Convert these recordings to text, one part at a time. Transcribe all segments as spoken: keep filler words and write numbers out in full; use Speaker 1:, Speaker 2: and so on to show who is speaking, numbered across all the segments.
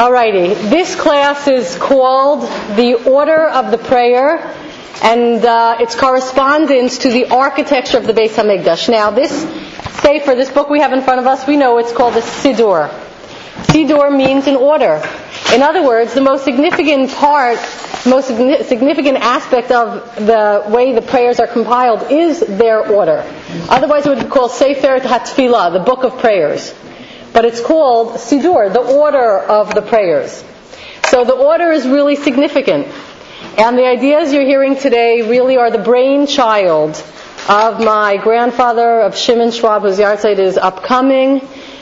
Speaker 1: Alrighty, this class is called The Order of the Prayer, and uh, its correspondence to the architecture of the Beis HaMikdash. Now, this sefer, this book we have in front of us, we know it's called the Siddur. Siddur means an order. In other words, the most significant part, most significant aspect of the way the prayers are compiled is their order. Otherwise, it would be called Sefer HaTfilah, the book of prayers. But it's called Siddur, the order of the prayers. So the order is really significant. And the ideas you're hearing today really are the brainchild of my grandfather, of Shimon Schwab, whose yahrzeit is upcoming,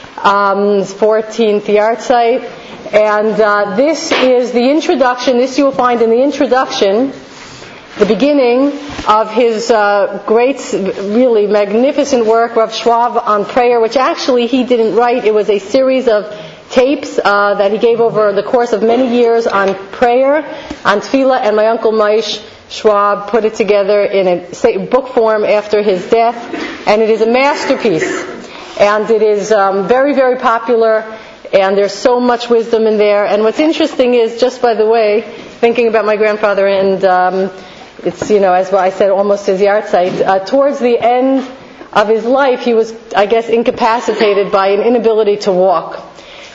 Speaker 1: um, his fourteenth yahrzeit. And uh, this is the introduction, this you will find in the introduction, the beginning of his uh, great, really magnificent work, Rav Schwab on prayer, which actually he didn't write. It was a series of tapes uh, that he gave over the course of many years on prayer, on tefillah, and my uncle Maish Schwab put it together in a book form after his death, and it is a masterpiece. And it is um, very, very popular, and there's so much wisdom in there. And what's interesting is, just by the way, thinking about my grandfather and um, It's, you know, as I said, almost his yahrzeit. Uh, towards the end of his life, he was, I guess, incapacitated by an inability to walk.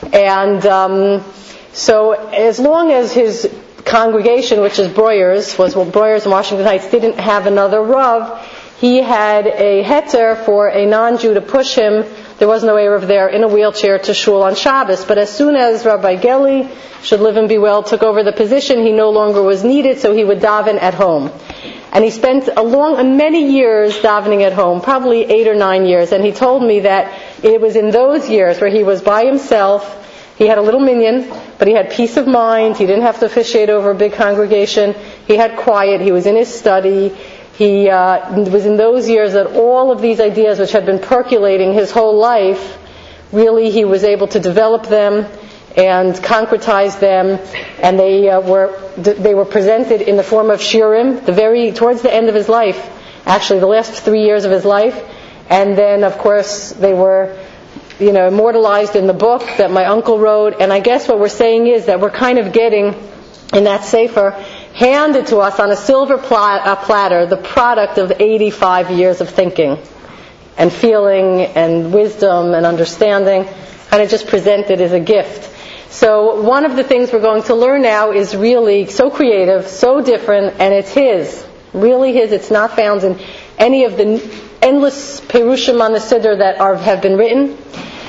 Speaker 1: And um, so as long as his congregation, which is Breuer's, was well, Breuer's in Washington Heights, didn't have another Rav, he had a heter for a non-Jew to push him. There was no Erev there, in a wheelchair to shul on Shabbos. But as soon as Rabbi Geli, should live and be well, took over the position, he no longer was needed, so he would daven at home. And he spent a long, many years davening at home, probably eight or nine years. And he told me that it was in those years where he was by himself. He had a little minyan, but he had peace of mind. He didn't have to officiate over a big congregation. He had quiet. He was in his study. He uh, it was in those years that all of these ideas which had been percolating his whole life, really he was able to develop them and concretize them, and they uh, were they were presented in the form of shiurim, the very towards the end of his life, actually the last three years of his life, and then of course they were, you know, immortalized in the book that my uncle wrote. And I guess what we're saying is that we're kind of getting in that sefer handed to us on a silver pla- uh, platter the product of eighty-five years of thinking and feeling and wisdom and understanding, kind of just presented as a gift. So one of the things we're going to learn now is really so creative, so different, and it's his, really his. It's not found in any of the endless perushim on the Siddur that are, have been written,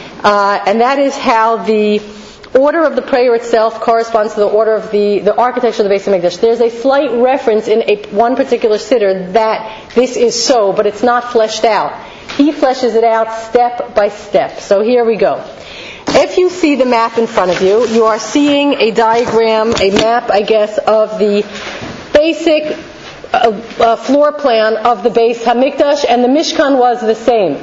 Speaker 1: uh, and that is how the order of the prayer itself corresponds to the order of the, the architecture of the Beis HaMikdash. There's a slight reference in a, one particular siddur that this is so, but it's not fleshed out. He fleshes it out step by step. So here we go. If you see the map in front of you, you are seeing a diagram, a map, I guess, of the basic uh, uh, floor plan of the Beis HaMikdash, and the Mishkan was the same.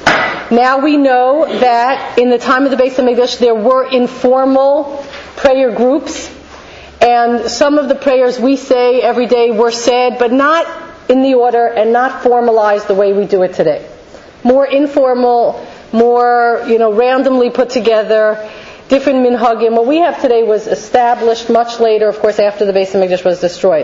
Speaker 1: Now we know that in the time of the Beis HaMikdash there were informal prayer groups, and some of the prayers we say every day were said, but not in the order and not formalized the way we do it today. More informal, more, you know, randomly put together, different minhagim. What we have today was established much later, of course, after the Beis HaMikdash was destroyed.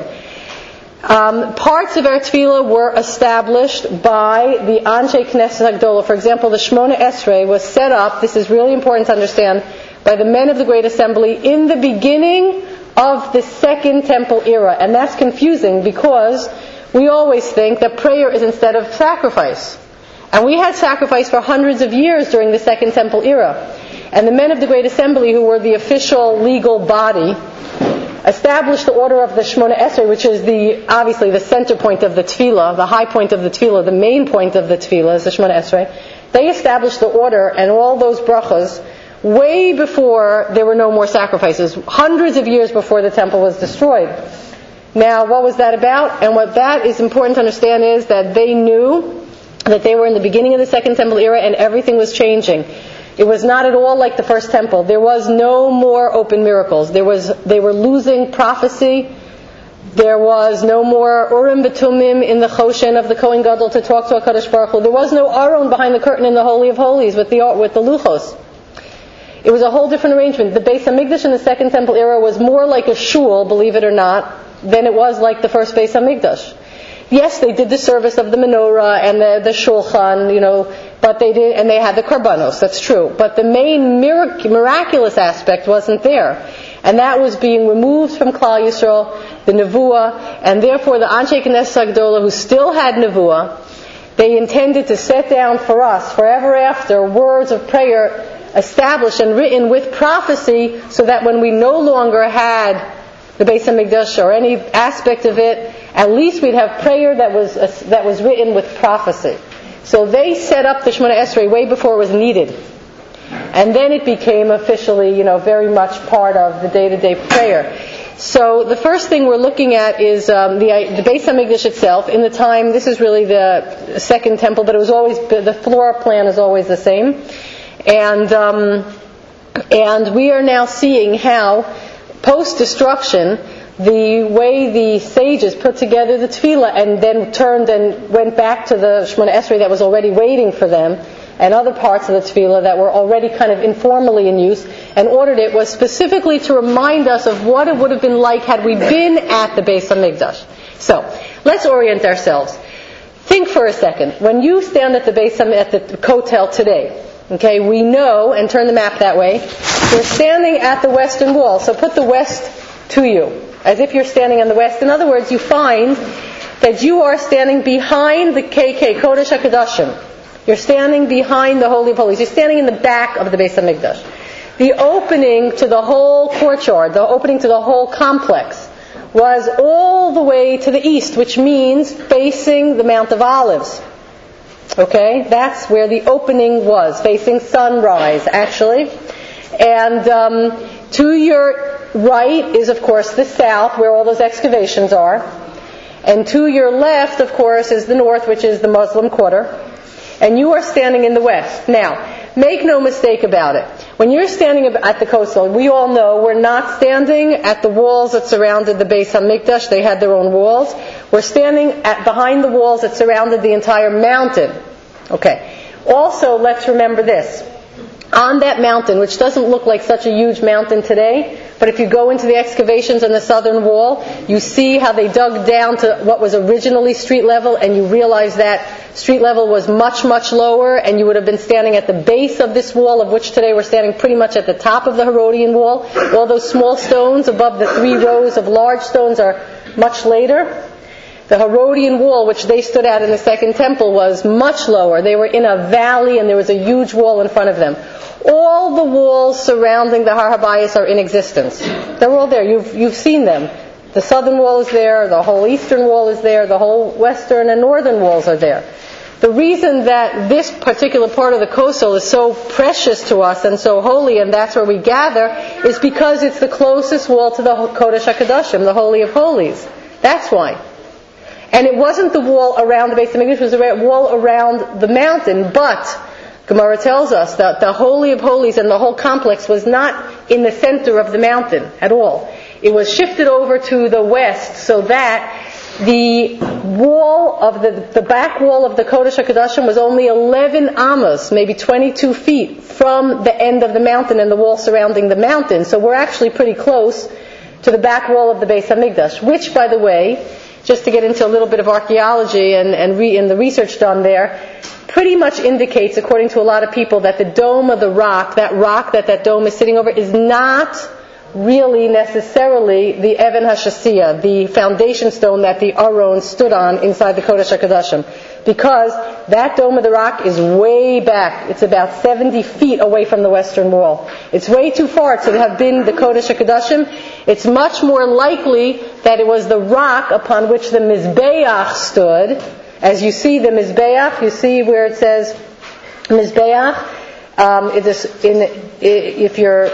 Speaker 1: Um, parts of our tefillah were established by the Anshe Knesset HaGdolah. For example, the Shemona Esrei was set up, this is really important to understand, by the men of the Great Assembly in the beginning of the Second Temple era. And that's confusing because we always think that prayer is instead of sacrifice. And we had sacrifice for hundreds of years during the Second Temple era. And the men of the Great Assembly, who were the official legal body, established the order of the Shemona Esrei, which is the obviously the center point of the tefillah, the high point of the tefillah, the main point of the tefillah is the Shemona Esrei. They established the order and all those brachas way before there were no more sacrifices, hundreds of years before the temple was destroyed. Now, what was that about? And what that is important to understand is that they knew that they were in the beginning of the Second Temple era and everything was changing. It was not at all like the first temple. There was no more open miracles. There was, they were losing prophecy. There was no more Urim B'Tumim in the Choshen of the Kohen Gadol to talk to HaKadosh Baruch Hu. There was no Aron behind the curtain in the Holy of Holies with the with the Luchos. It was a whole different arrangement. The Beis Hamikdash in the Second Temple era was more like a shul, believe it or not, than it was like the first Beis Hamikdash. Yes, they did the service of the menorah and the, the shulchan, you know, but they did, and they had the karbanos, that's true. But the main mirac- miraculous aspect wasn't there. And that was being removed from Klal Yisrael, the Nevuah, and therefore the Anshe Knesset Agdola, who still had Nevuah, they intended to set down for us, forever after, words of prayer established and written with prophecy, so that when we no longer had the Beis Hamikdash or any aspect of it, at least we'd have prayer that was uh, that was written with prophecy. So they set up the Shemona Esrei way before it was needed, and then it became officially, you know, very much part of the day-to-day prayer. So the first thing we're looking at is um, the the Beis Hamikdash itself. In the time, this is really the second temple, but it was always the floor plan is always the same, and um, and we are now seeing how post-destruction, the way the sages put together the tefillah and then turned and went back to the Shemona Esrei that was already waiting for them, and other parts of the tefillah that were already kind of informally in use, and ordered it, was specifically to remind us of what it would have been like had we been at the Beis Hamikdash. So, let's orient ourselves. Think for a second. When you stand at the Beis Hamikdash, at the Kotel today, okay, we know, and turn the map that way, we're standing at the western wall. So put the west to you, as if you're standing on the west. In other words, you find that you are standing behind the K K, Kodesh HaKadoshim. You're standing behind the Holy of Holies. You're standing in the back of the Beis Hamikdash. The opening to the whole courtyard, the opening to the whole complex, was all the way to the east, which means facing the Mount of Olives. Okay, that's where the opening was, facing sunrise, actually. And um, to your right is, of course, the south, where all those excavations are. And to your left, of course, is the north, which is the Muslim quarter. And you are standing in the west. Now, make no mistake about it. When you're standing at the coastal, we all know we're not standing at the walls that surrounded the Beis Hamikdash. They had their own walls. We're standing at behind the walls that surrounded the entire mountain. Okay. Also, let's remember this. On that mountain, which doesn't look like such a huge mountain today, but if you go into the excavations on the southern wall, you see how they dug down to what was originally street level, and you realize that street level was much, much lower, and you would have been standing at the base of this wall, of which today we're standing pretty much at the top of the Herodian wall. All those small stones above the three rows of large stones are much later. The Herodian wall, which they stood at in the Second Temple, was much lower. They were in a valley, and there was a huge wall in front of them. All the walls surrounding the Har HaBayis are in existence. They're all there. You've you've seen them. The southern wall is there. The whole eastern wall is there. The whole western and northern walls are there. The reason that this particular part of the coastal is so precious to us and so holy, and that's where we gather, is because it's the closest wall to the Kodesh HaKadoshim, the Holy of Holies. That's why. And it wasn't the wall around the Beis Hamikdash, it was the wall around the mountain, but Gemara tells us that the Holy of Holies and the whole complex was not in the center of the mountain at all. It was shifted over to the west, so that the wall of the, the back wall of the Kodesh HaKadoshim was only eleven amos, maybe twenty-two feet from the end of the mountain and the wall surrounding the mountain. So we're actually pretty close to the back wall of the Beis Hamikdash, which, by the way, just to get into a little bit of archaeology and, and, re, and the research done there, pretty much indicates, according to a lot of people, that the dome of the rock, that rock that that dome is sitting over, is not really necessarily the Even HaShasiyah, the foundation stone that the Aron stood on inside the Kodesh HaKadoshim. Because that dome of the rock is way back. It's about seventy feet away from the western wall. It's way too far to have been the Kodesh HaKadoshim. It's much more likely that it was the rock upon which the Mizbeach stood. As you see the Mizbeach, you see where it says Mizbeach. Um, it is in, if you're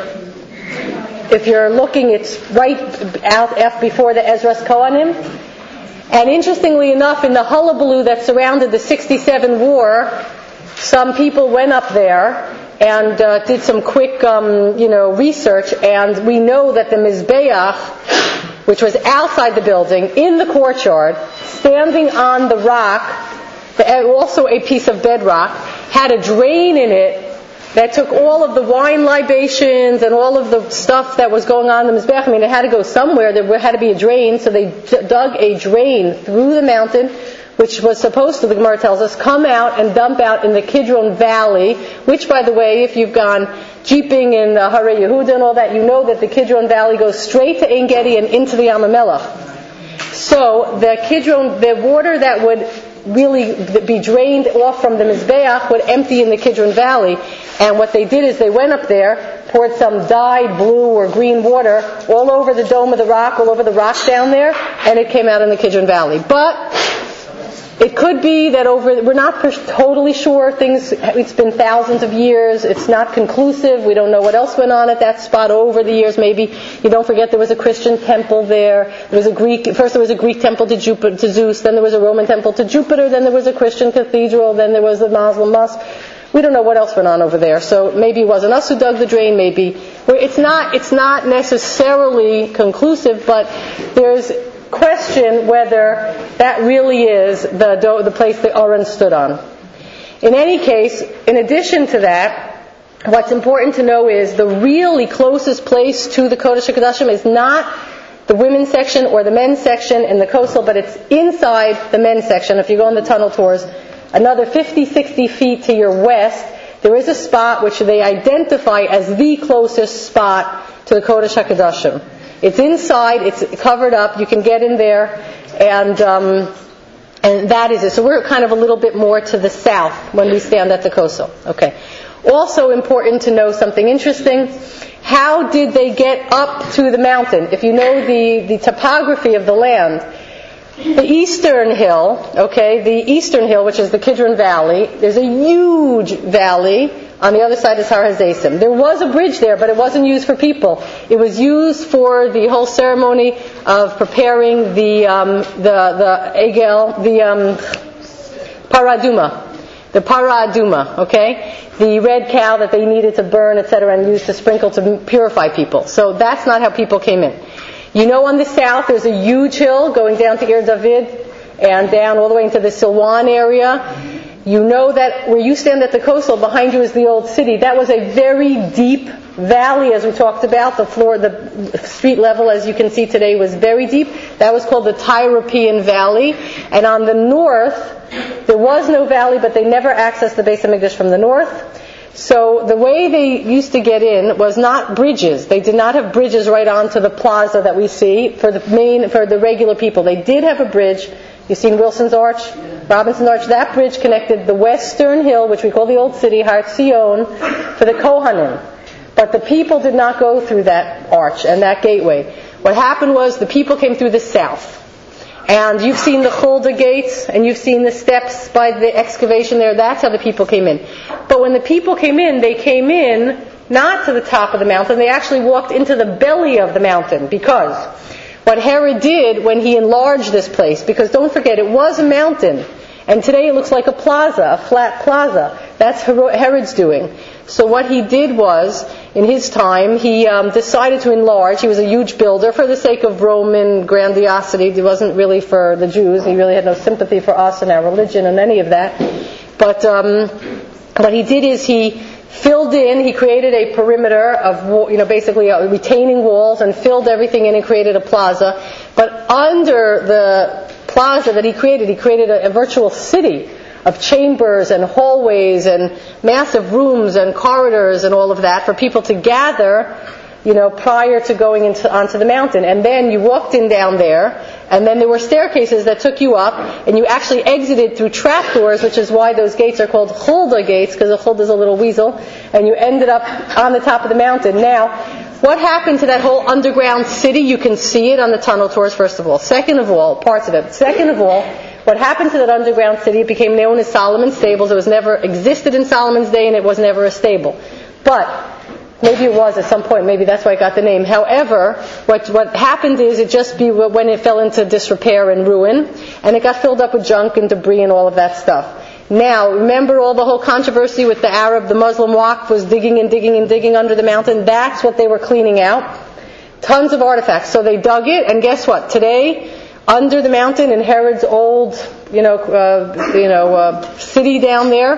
Speaker 1: if you're looking, it's right out before the Ezras Kohanim. And interestingly enough, in the hullabaloo that surrounded the sixty-seven war, some people went up there and uh, did some quick, um, you know, research, and we know that the Mizbeach, which was outside the building, in the courtyard, standing on the rock, also a piece of bedrock, had a drain in it that took all of the wine libations and all of the stuff that was going on in the Mizbech. I mean, it had to go somewhere. There had to be a drain, so they d- dug a drain through the mountain, which was supposed to, the Gemara tells us, come out and dump out in the Kidron Valley, which, by the way, if you've gone jeeping in uh, Harei Yehuda and all that, you know that the Kidron Valley goes straight to Ein Gedi and into the Yam HaMelech. So the Kidron, the water that would really be drained off from the Mizbeach would empty in the Kidron Valley. And what they did is they went up there, poured some dyed blue or green water all over the dome of the rock, all over the rock down there, and it came out in the Kidron Valley. But it could be that over, we're not totally sure. Things, it's been thousands of years. It's not conclusive. We don't know what else went on at that spot over the years. Maybe, you don't forget there was a Christian temple there. There was a Greek, first there was a Greek temple to Jupiter, to Zeus. Then there was a Roman temple to Jupiter. Then there was a Christian cathedral. Then there was a Muslim mosque. We don't know what else went on over there. So maybe it wasn't us who dug the drain. Maybe, it's not, it's not necessarily conclusive, but there's question whether that really is the do- the place the Aron stood on. In any case, in addition to that, what's important to know is the really closest place to the Kodesh HaKodashim is not the women's section or the men's section in the coastal, but it's inside the men's section. If you go on the tunnel tours, another fifty, sixty feet to your west, there is a spot which they identify as the closest spot to the Kodesh HaKodashim. It's inside, it's covered up, you can get in there, and um, and that is it. So we're kind of a little bit more to the south when we stand at the Kosel. Okay. Also important to know something interesting. How did they get up to the mountain? If you know the, the topography of the land, the eastern hill, okay, the eastern hill, which is the Kidron Valley, there's a huge valley. On the other side is Har HaZeisim. There was a bridge there, but it wasn't used for people. It was used for the whole ceremony of preparing the um, the the egel, the um, paraduma, the paraduma. Okay, the red cow that they needed to burn, et cetera, and use to sprinkle to purify people. So that's not how people came in. You know, on the south there's a huge hill going down to Ir David and down all the way into the Silwan area. You know that where you stand at the coastal, behind you is the old city. That was a very deep valley, as we talked about. The floor, the street level, as you can see today, was very deep. That was called the Tyropean Valley. And on the north, there was no valley, but they never accessed the Beis HaMikdash from the north. So the way they used to get in was not bridges. They did not have bridges right onto the plaza that we see for the main, for the regular people. They did have a bridge. You've seen Wilson's Arch, Robinson's Arch. That bridge connected the western hill, which we call the Old City, Har Zion, for the Kohanim. But the people did not go through that arch and that gateway. What happened was the people came through the south. And you've seen the Chulda gates, and you've seen the steps by the excavation there. That's how the people came in. But when the people came in, they came in not to the top of the mountain. They actually walked into the belly of the mountain, because what Herod did when he enlarged this place, because don't forget, it was a mountain, and today it looks like a plaza, a flat plaza. That's Herod's doing. So what he did was, in his time, he um, decided to enlarge. He was a huge builder for the sake of Roman grandiosity. It wasn't really for the Jews. He really had no sympathy for us and our religion and any of that. But um, what he did is he filled in, he created a perimeter of, you know, basically uh, retaining walls, and filled everything in and created a plaza. But under the plaza that he created, he created a, a virtual city of chambers and hallways and massive rooms and corridors and all of that for people to gather, you know, prior to going into, onto the mountain. And then you walked in down there, and then there were staircases that took you up, and you actually exited through trapdoors, which is why those gates are called Chulda gates, because a Chulda is a little weasel, and you ended up on the top of the mountain. Now, what happened to that whole underground city? You can see it on the tunnel tours, first of all. Second of all, parts of it. Second of all, what happened to that underground city? It became known as Solomon's Stables. It was never existed in Solomon's day, and it was never a stable. But maybe it was at some point. Maybe that's why it got the name. However, what what happened is it just be when it fell into disrepair and ruin, and it got filled up with junk and debris and all of that stuff. Now, remember all the whole controversy with the Arab, the Muslim Waqf was digging and digging and digging under the mountain. That's what they were cleaning out. Tons of artifacts. So they dug it, and guess what? Today, under the mountain in Herod's old, you know, uh, you know, uh, city down there,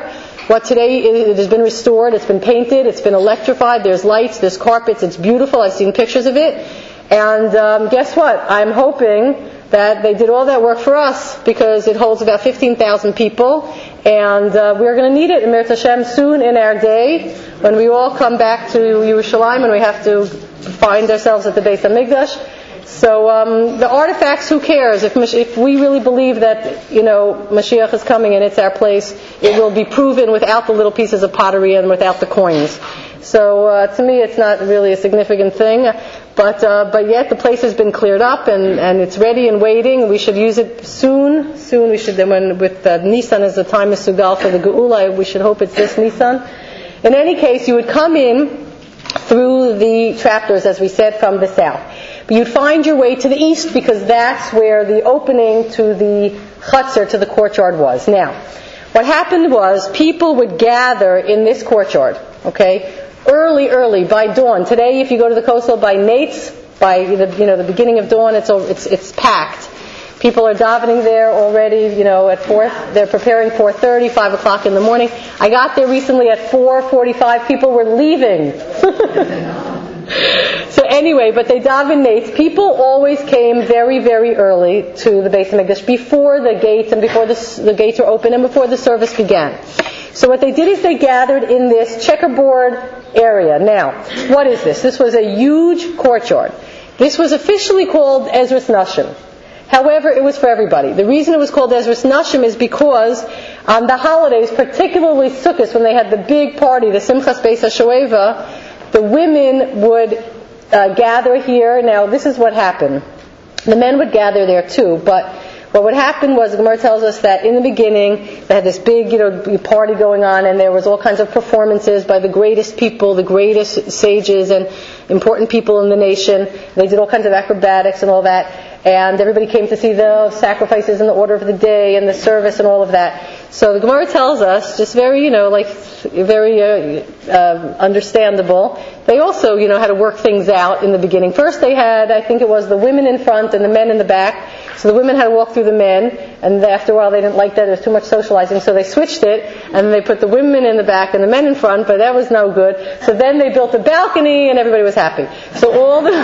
Speaker 1: What today is, it has been restored, it's been painted, it's been electrified, there's lights, there's carpets, it's beautiful, I've seen pictures of it. And um, guess what? I'm hoping that they did all that work for us because it holds about fifteen thousand people. And uh, we're going to need it in Mirz Hashem soon in our day when we all come back to Yerushalayim and we have to find ourselves at the Beis HaMikdash. So um, the artifacts, who cares? If, if we really believe that, you know, Mashiach is coming and it's our place, it will be proven without the little pieces of pottery and without the coins. So uh, to me, it's not really a significant thing. But uh, but yet the place has been cleared up and, and it's ready and waiting. We should use it soon. Soon we should. When with uh, Nisan as the time of Sugal for the Geula, we should hope it's this Nisan. In any case, you would come in through the trapdoors, as we said, from the south. But you'd find your way to the east because that's where the opening to the chutzner, to the courtyard, was. Now, what happened was people would gather in this courtyard, okay, early, early, by dawn. Today, if you go to the coastal by Nates, by the, you know, the beginning of dawn, it's it's it's packed. People are davening there already, you know, at four. They're preparing four thirty, five o'clock in the morning. I got there recently at four forty-five. People were leaving. So anyway, but they daven Nates. People always came very, very early to the Beis HaMikdash before the gates and before the, the gates were open and before the service began. So what they did is they gathered in this checkerboard area. Now, what is this? This was a huge courtyard. This was officially called Ezras Nashim. However, it was for everybody. The reason it was called Ezras Nashim is because on the holidays, particularly Sukkot, when they had the big party, the Simchas Beis HaShoeva, the women would uh, gather here. Now, this is what happened. The men would gather there too, but what would happen was, the Gemara tells us that in the beginning, they had this big, you know, party going on, and there was all kinds of performances by the greatest people, the greatest sages and important people in the nation. They did all kinds of acrobatics and all that. And everybody came to see the sacrifices and the order of the day and the service and all of that. So the Gemara tells us, just very, you know, like, very uh, uh, understandable, they also, you know, had to work things out in the beginning. First they had, I think it was the women in front and the men in the back. So the women had to walk through the men, and after a while they didn't like that, it was too much socializing, so they switched it, and they put the women in the back and the men in front, but that was no good. So then they built a balcony, and everybody was happy. So all the,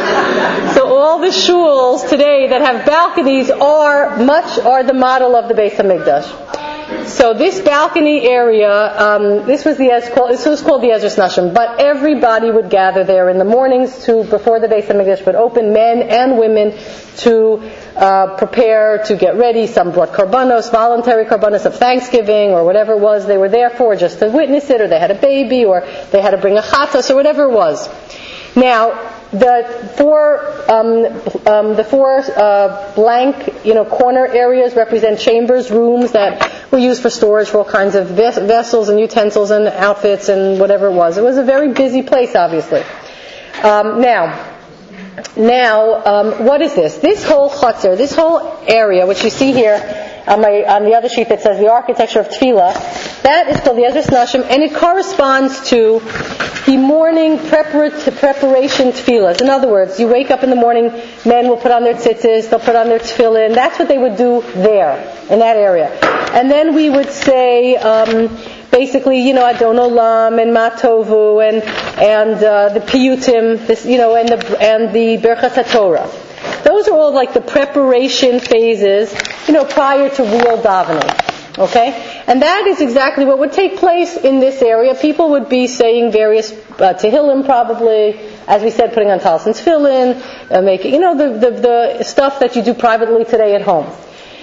Speaker 1: so all the shuls today that have balconies are much, are the model of the Beis HaMikdash. So this balcony area, um, this was the this was called the Ezras Nashim, but everybody would gather there in the mornings to before the Beis HaMikdash would open, men and women, to uh, prepare to get ready. Some brought karbanos, voluntary karbanos of Thanksgiving or whatever it was they were there for, just to witness it, or they had a baby, or they had to bring a chatzos, or whatever it was. Now, the four, um, um, the four uh, blank, you know, corner areas represent chambers, rooms that were used for storage for all kinds of ves- vessels and utensils and outfits and whatever it was. It was a very busy place, obviously. Um, now, now, um, what is this? This whole chutzner, this whole area, which you see here on, my, on the other sheet that says the architecture of Tefillah, that is called the Ezras Nashim, and it corresponds to the morning prepar- preparation tefillahs. In other words, you wake up in the morning, men will put on their tzitzis, they'll put on their tefillin. That's what they would do there, in that area. And then we would say, um, basically, you know, Adon Olam and Matovu and and uh, the Piyutim, this, you know, and the and the Berchas HaTorah. Those are all like the preparation phases, you know, prior to real davening. Okay? And that is exactly what would take place in this area. People would be saying various uh, Tehillim probably, as we said, putting on talis and tefillin, uh, making, you know, the, the, the stuff that you do privately today at home.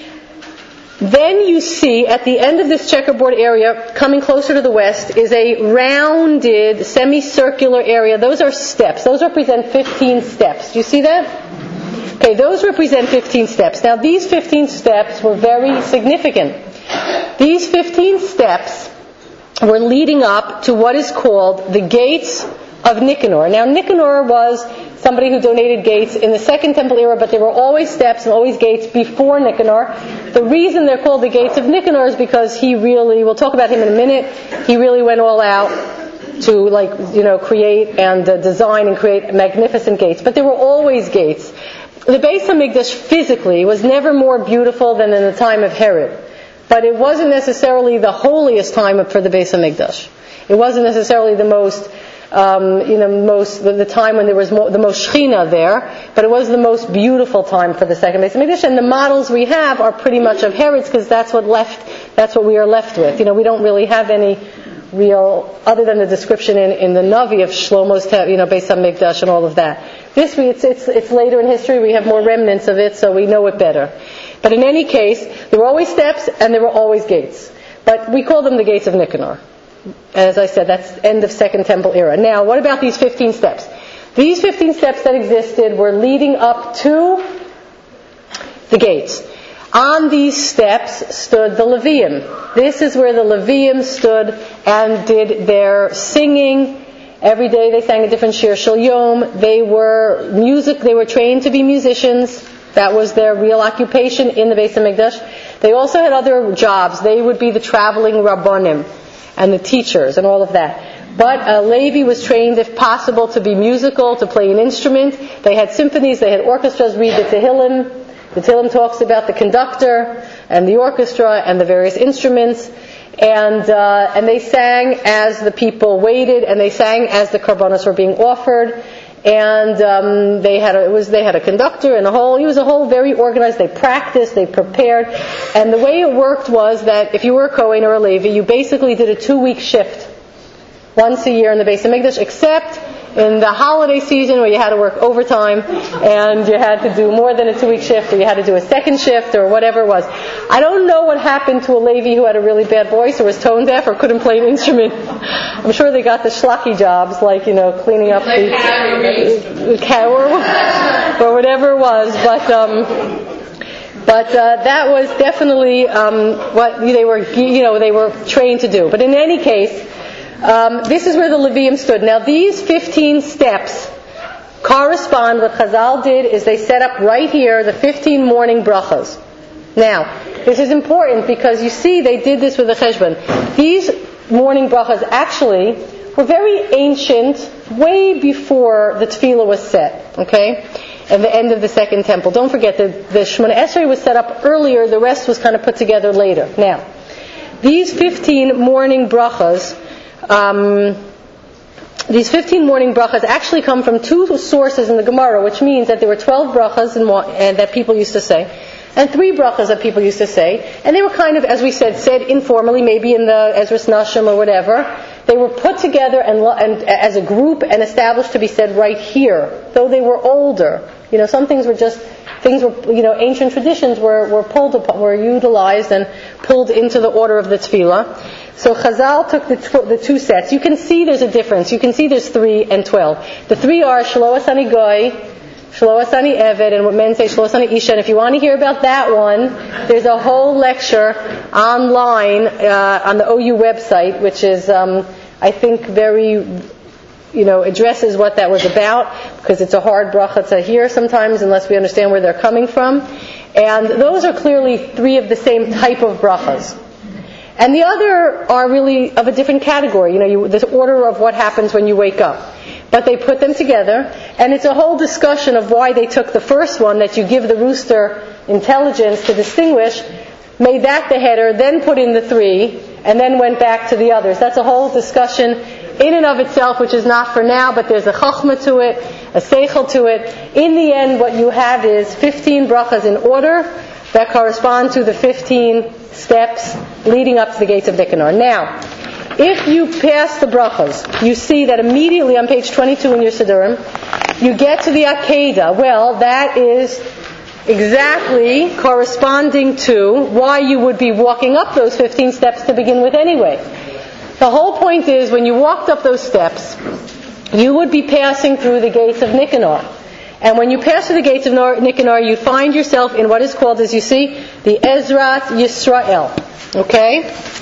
Speaker 1: Then you see at the end of this checkerboard area, coming closer to the west, is a rounded, semicircular area. Those are steps. Those represent fifteen steps. Do you see that? Okay, those represent fifteen steps. Now, these fifteen steps were very significant. These fifteen steps were leading up to what is called the gates of Nicanor. Now, Nicanor was somebody who donated gates in the Second Temple era, but there were always steps and always gates before Nicanor. The reason they're called the gates of Nicanor is because he really, we'll talk about him in a minute, he really went all out to, like, you know, create and uh, design and create magnificent gates. But there were always gates. The Beis HaMikdash physically was never more beautiful than in the time of Herod. but it wasn't necessarily the holiest time for the Beis HaMikdash. It wasn't necessarily the most, um, you know, most the, the time when there was mo- the most Shechina there, but it was the most beautiful time for the second Beis HaMikdash. And the models we have are pretty much of Herod's, because that's what left, that's what we are left with. You know, we don't really have any real, other than the description in, in the Navi of Shlomo's, you know, Beis HaMikdash and all of that. This, we, it's, it's, it's later in history. We have more remnants of it, so we know it better. But in any case, there were always steps and there were always gates. But we call them the gates of Nicanor. As I said, that's end of Second Temple era. Now, what about these fifteen steps? These fifteen steps that existed were leading up to the gates. On these steps stood the Levium. This is where the Levium stood and did their singing. Every day they sang a different Shir Shel Yom. They were music. They were trained to be musicians. That was their real occupation in the Beis HaMikdash. They also had other jobs. They would be the traveling Rabbonim and the teachers and all of that. But uh, Levi was trained, if possible, to be musical, to play an instrument. They had symphonies, they had orchestras read the Tehillim. The Tehillim talks about the conductor and the orchestra and the various instruments. And uh, and they sang as the people waited, and they sang as the karbanos were being offered. And um, they had a, it was they had a conductor and a whole. It was a whole very organized. They practiced, they prepared, and the way it worked was that if you were a Kohen or a Levi, you basically did a two-week shift once a year in the Beis HaMikdash, except in the holiday season where you had to work overtime and you had to do more than a two-week shift, or you had to do a second shift, or whatever it was. I don't know what happened to a Levi who had a really bad voice or was tone deaf or couldn't play an instrument. I'm sure they got the schlocky jobs, like, you know, cleaning up like the, the cow or whatever it was. But um, but uh, that was definitely um, what they were, you know, they were trained to do. But in any case, Um, this is where the Levium stood. Now, these fifteen steps correspond. What Chazal did is they set up right here the fifteen morning brachas. Now, this is important because you see they did this with the cheshbon. These morning brachas actually were very ancient, way before the tefillah was set. Okay, at the end of the Second Temple. Don't forget that the Shemona Esrei was set up earlier. The rest was kind of put together later. Now, these fifteen morning brachas. Um, these fifteen morning brachas actually come from two sources in the Gemara, which means that there were twelve brachas in one, and that people used to say, and three brachas that people used to say, and they were kind of, as we said, said informally, maybe in the Ezras Nashim or whatever. They were put together and, and as a group and established to be said right here, though they were older. You know, some things were just things were, you know, ancient traditions were were pulled upon, were utilized and pulled into the order of the tefillah. So Chazal took the, tw- the two sets. You can see there's a difference. You can see there's three and twelve. The three are Shelo Asani Goy, Shelo Asani Eved, and what men say Shelo Asani Isha. And if you want to hear about that one, there's a whole lecture online uh, on the O U website, which is, um, I think, very, you know, addresses what that was about, because it's a hard bracha to hear sometimes unless we understand where they're coming from. And those are clearly three of the same type of brachas. And the other are really of a different category, you know, you, this order of what happens when you wake up. But they put them together, and it's a whole discussion of why they took the first one, that you give the rooster intelligence to distinguish, made that the header, then put in the three, and then went back to the others. That's a whole discussion in and of itself, which is not for now, but there's a chachma to it, a seichel to it. In the end, what you have is fifteen brachas in order that correspond to the fifteen steps leading up to the gates of Nicanor. Now, if you pass the brachas, you see that immediately on page twenty-two in your Siddurim, you get to the Akedah. Well, that is exactly corresponding to why you would be walking up those fifteen steps to begin with anyway. The whole point is, when you walked up those steps, you would be passing through the gates of Nicanor. And when you pass through the gates of Nicanor, you find yourself in what is called, as you see, the Ezrat Yisrael. Okay?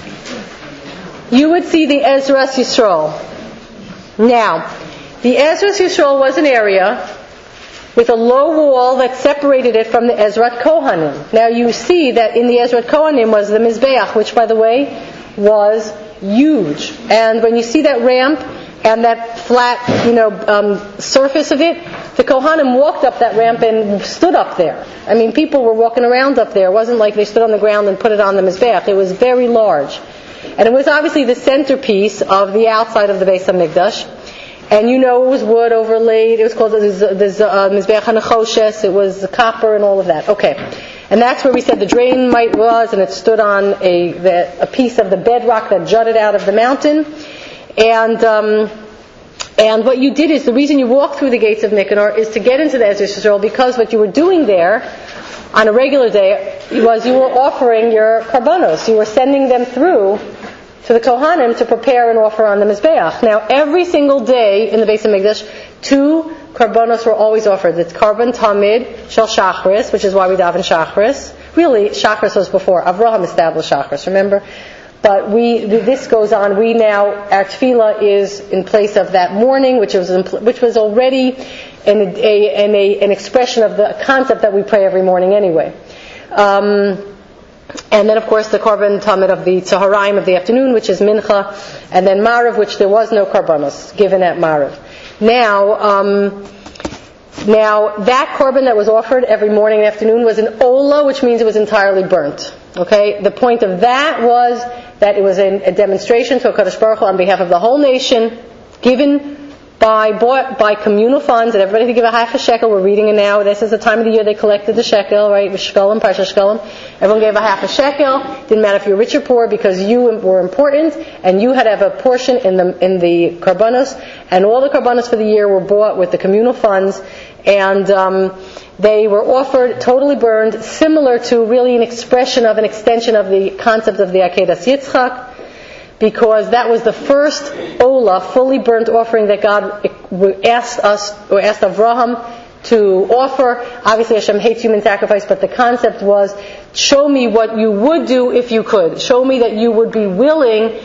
Speaker 1: You would see the Ezrat Yisrael. Now, the Ezrat Yisrael was an area with a low wall that separated it from the Ezrat Kohanim. Now you see that in the Ezrat Kohanim was the Mizbeach, which, by the way, was huge. And when you see that ramp and that flat, you know, um, surface of it, the Kohanim walked up that ramp and stood up there. I mean, people were walking around up there. It wasn't like they stood on the ground and put it on the Mizbeach. It was very large. And it was obviously the centerpiece of the outside of the Beis HaMikdash. And you know it was wood overlaid. It was called the, the uh, Mizbeach HaNechoshes. It was copper and all of that. Okay. And that's where we said the drain mite was, and it stood on a, the, a piece of the bedrock that jutted out of the mountain. And... Um, And what you did is, the reason you walked through the gates of Nicanor is to get into the Eretz Yisrael, because what you were doing there on a regular day was you were offering your karbanos. You were sending them through to the Kohanim to prepare and offer on the Mizbeach. Now, every single day in the Beis HaMikdash, two karbanos were always offered. It's Karban Tamid Shel Shachris, which is why we daven Shachris. Really, Shachris was before. Avraham established Shachris, remember? But we, this goes on. We now, our tefillah is in place of that morning, which was which was already an, a, an, a, an expression of the concept that we pray every morning anyway. Um, and then, of course, the Korban Tamid of the Tzaharayim of the afternoon, which is Mincha, and then Marav, which there was no Karbanos given at Marav. Now, um, now that Korban that was offered every morning and afternoon was an Ola, which means it was entirely burnt. Okay, the point of that was that it was a, a demonstration to HaKadosh Baruch Hu on behalf of the whole nation, given by bought by communal funds, and everybody to give a half a shekel. We're reading it now. This is the time of the year they collected the shekel, right? Shekalim, Parsha Shekalim. Everyone gave a half a shekel. Didn't matter if you're rich or poor, because you were important, and you had to have a portion in the in the karbanos, and all the karbanos for the year were bought with the communal funds, and um, they were offered totally burned, similar to really an expression of an extension of the concept of the Akedas Yitzchak, because that was the first Ola, fully burnt offering that God asked us, or asked Avraham to offer. Obviously Hashem hates human sacrifice, but the concept was, show me what you would do if you could. Show me that you would be willing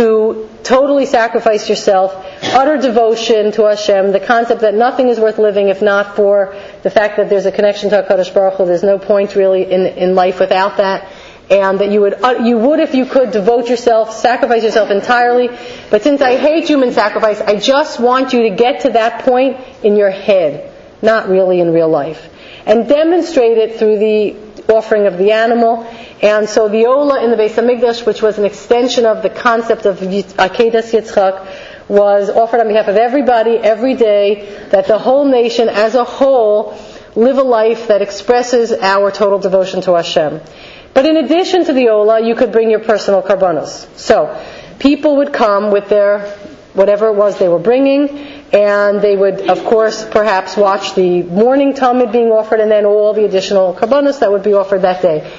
Speaker 1: to totally sacrifice yourself, utter devotion to Hashem, the concept that nothing is worth living if not for the fact that there's a connection to HaKadosh Baruch Hu. There's no point really in, in life without that. And that you would, uh, you would, if you could, devote yourself, sacrifice yourself entirely. But since I hate human sacrifice, I just want you to get to that point in your head, not really in real life. And demonstrate it through the offering of the animal. And so the Ola in the Beis HaMikdash, which was an extension of the concept of Akedas Yitzchak, was offered on behalf of everybody, every day, that the whole nation as a whole live a life that expresses our total devotion to Hashem. But in addition to the Ola, you could bring your personal karbanos. So, people would come with their, whatever it was they were bringing, and they would, of course, perhaps watch the morning Talmud being offered, and then all the additional karbanos that would be offered that day.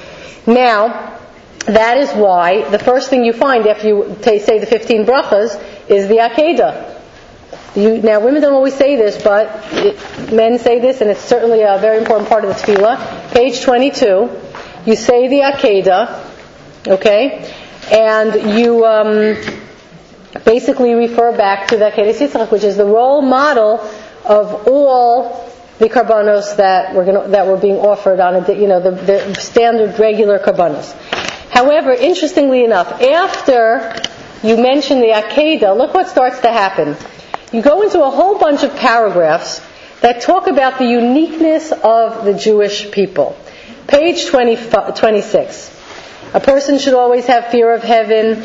Speaker 1: Now, that is why the first thing you find after you t- say the fifteen brachas is the Akedah. You, now, women don't always say this, but it, men say this, and it's certainly a very important part of the tefillah. Page twenty-two. You say the Akedah, okay, and you um, basically refer back to the Akedas Yitzchak, which is the role model of all the karbanos that were gonna, that were being offered on a, you know, the, the standard regular karbanos. However, interestingly enough, after you mention the Akedah, look what starts to happen. You go into a whole bunch of paragraphs that talk about the uniqueness of the Jewish people. Page twenty, twenty-six. A person should always have fear of heaven,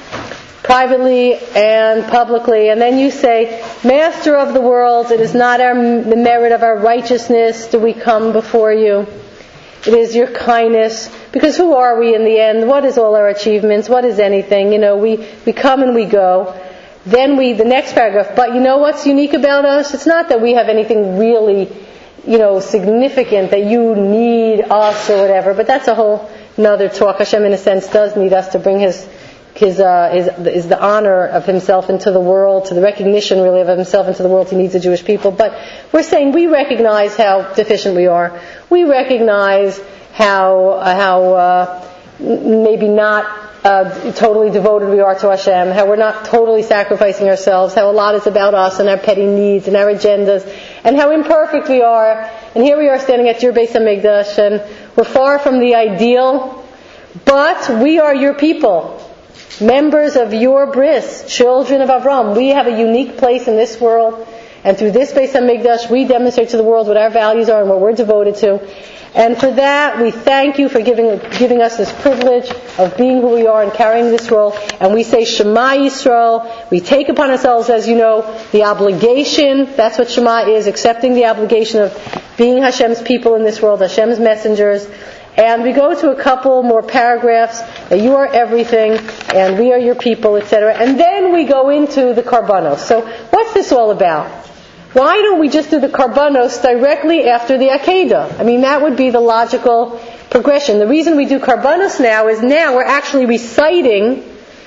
Speaker 1: privately and publicly. And then you say, Master of the world, it is not our, the merit of our righteousness do we come before you. It is your kindness. Because who are we in the end? What is all our achievements? What is anything? You know, we, we come and we go. Then we, the next paragraph, but you know what's unique about us? It's not that we have anything really, you know, significant that you need us or whatever, but that's a whole another talk. Hashem, in a sense, does need us to bring his, his, uh, his, is the honor of himself into the world, to the recognition really of himself into the world. He needs the Jewish people. But we're saying we recognize how deficient we are. We recognize how, uh, how, uh, maybe not Uh, totally devoted we are to Hashem, how we're not totally sacrificing ourselves, how a lot is about us and our petty needs and our agendas, and how imperfect we are. And here we are standing at your Beis HaMikdash, and we're far from the ideal, but we are your people, members of your bris, children of Avram. We have a unique place in this world, And through this Beis HaMikdash, we demonstrate to the world what our values are and what we're devoted to. And for that, we thank you for giving giving us this privilege of being who we are and carrying this role. And we say Shema Yisrael. We take upon ourselves, as you know, the obligation. That's what Shema is, accepting the obligation of being Hashem's people in this world, Hashem's messengers. And we go to a couple more paragraphs that you are everything and we are your people, et cetera. And then we go into the Karbanos. So what's this all about? Why don't we just do the Karbanos directly after the Akedah? I mean, that would be the logical progression. The reason we do Karbanos now is now we're actually reciting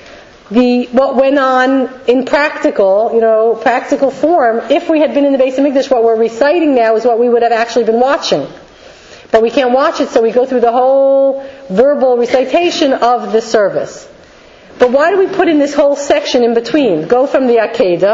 Speaker 1: the what went on in practical, you know, practical form. If we had been in the Beis HaMikdash, what we're reciting now is what we would have actually been watching. But we can't watch it, so we go through the whole verbal recitation of the service. But why do we put in this whole section in between? Go from the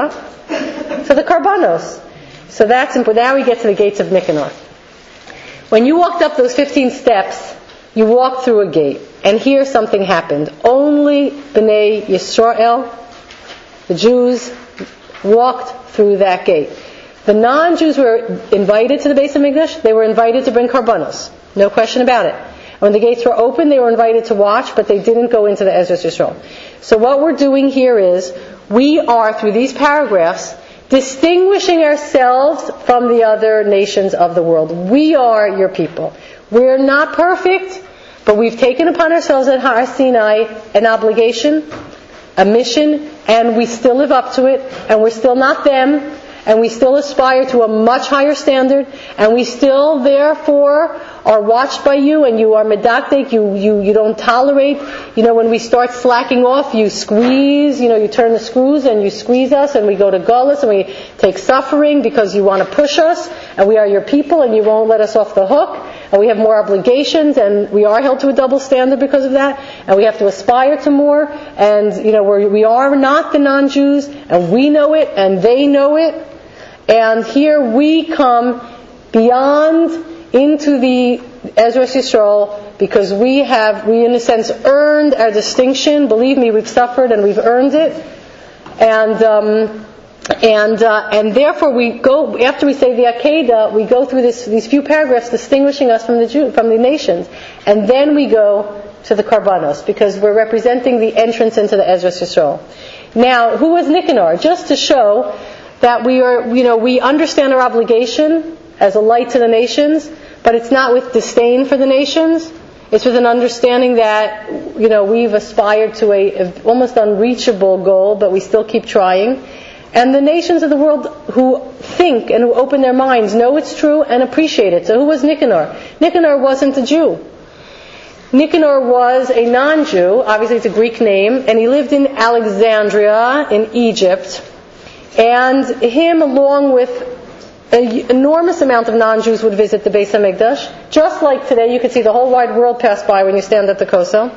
Speaker 1: Akedah to the Karbanos. So that's important. Now we get to the gates of Nicanor. When you walked up those fifteen steps, you walked through a gate. And here something happened. Only Bnei Yisrael, the Jews, walked through that gate. The non-Jews were invited to the Beis HaMikdash. They were invited to bring Karbanos. No question about it. When the gates were open, they were invited to watch, but they didn't go into the Ezras Yisrael. So what we're doing here is, we are, through these paragraphs, distinguishing ourselves from the other nations of the world. We are your people. We're not perfect, but we've taken upon ourselves at Har Sinai an obligation, a mission, and we still live up to it, and we're still not them, and we still aspire to a much higher standard, and we still, therefore, are watched by you, and you are medakdek, you, you, you don't tolerate. You know, when we start slacking off, you squeeze, you know, you turn the screws and you squeeze us, and we go to gullus, and we take suffering because you want to push us, and we are your people, and you won't let us off the hook, and we have more obligations, and we are held to a double standard because of that, and we have to aspire to more, and, you know, we're, we are not the non-Jews, and we know it, and they know it. And here we come beyond into the Ezras Yisrael because we have, we in a sense earned our distinction. Believe me, we've suffered and we've earned it. And um, and uh, and therefore we go, after we say the Akedah, we go through this, these few paragraphs distinguishing us from the Jew, from the nations. And then we go to the Karbanos because we're representing the entrance into the Ezras Yisrael. Now, who was Nicanor? Just to show that we are, you know, we understand our obligation as a light to the nations, but it's not with disdain for the nations. It's with an understanding that, you know, we've aspired to a, a almost unreachable goal, but we still keep trying. And the nations of the world who think and who open their minds know it's true and appreciate it. So who was Nicanor? Nicanor wasn't a Jew. Nicanor was a non-Jew. Obviously it's a Greek name, and he lived in Alexandria in Egypt. And him, along with an enormous amount of non-Jews, would visit the Beis HaMikdash. Just like today, you could see the whole wide world pass by when you stand at the Koso.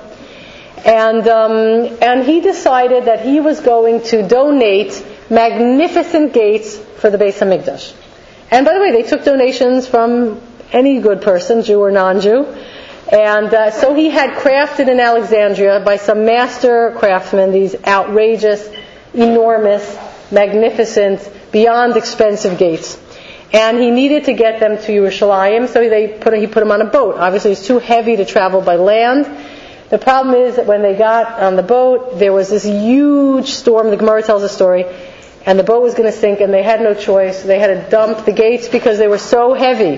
Speaker 1: And um, and he decided that he was going to donate magnificent gates for the Beis HaMikdash. And by the way, they took donations from any good person, Jew or non-Jew. And uh, so he had crafted in Alexandria by some master craftsmen these outrageous, enormous, magnificent, beyond expensive gates. And he needed to get them to Yerushalayim, so they put, he put them on a boat. Obviously it was too heavy to travel by land. The problem is that when they got on the boat, there was this huge storm. The Gemara tells a story, and the boat was going to sink, and they had no choice. They had to dump the gates because they were so heavy.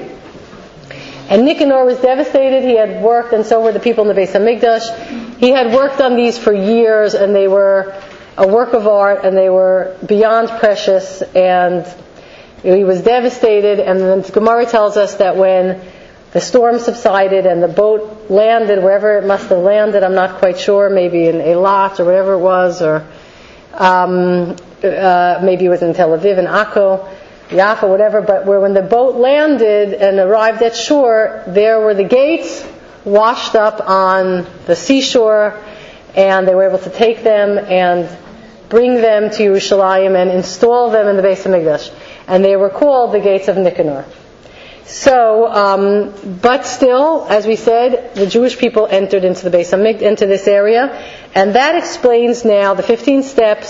Speaker 1: And Nicanor was devastated. He had worked, and so were the people in the Beis HaMikdash. He had worked on these for years, and they were a work of art, and they were beyond precious, and he was devastated. And then the Gemara tells us that when the storm subsided and the boat landed wherever it must have landed, I'm not quite sure, maybe in Eilat or whatever it was, or um, uh, maybe it was in Tel Aviv, in Akko, Jaffa, whatever, but where when the boat landed and arrived at shore, there were the gates washed up on the seashore, and they were able to take them and bring them to Yerushalayim and install them in the Beis HaMikdash. And they were called the gates of Nicanor. So, um, but still, as we said, the Jewish people entered into the Beis HaMikdash, into this area, and that explains now the fifteen steps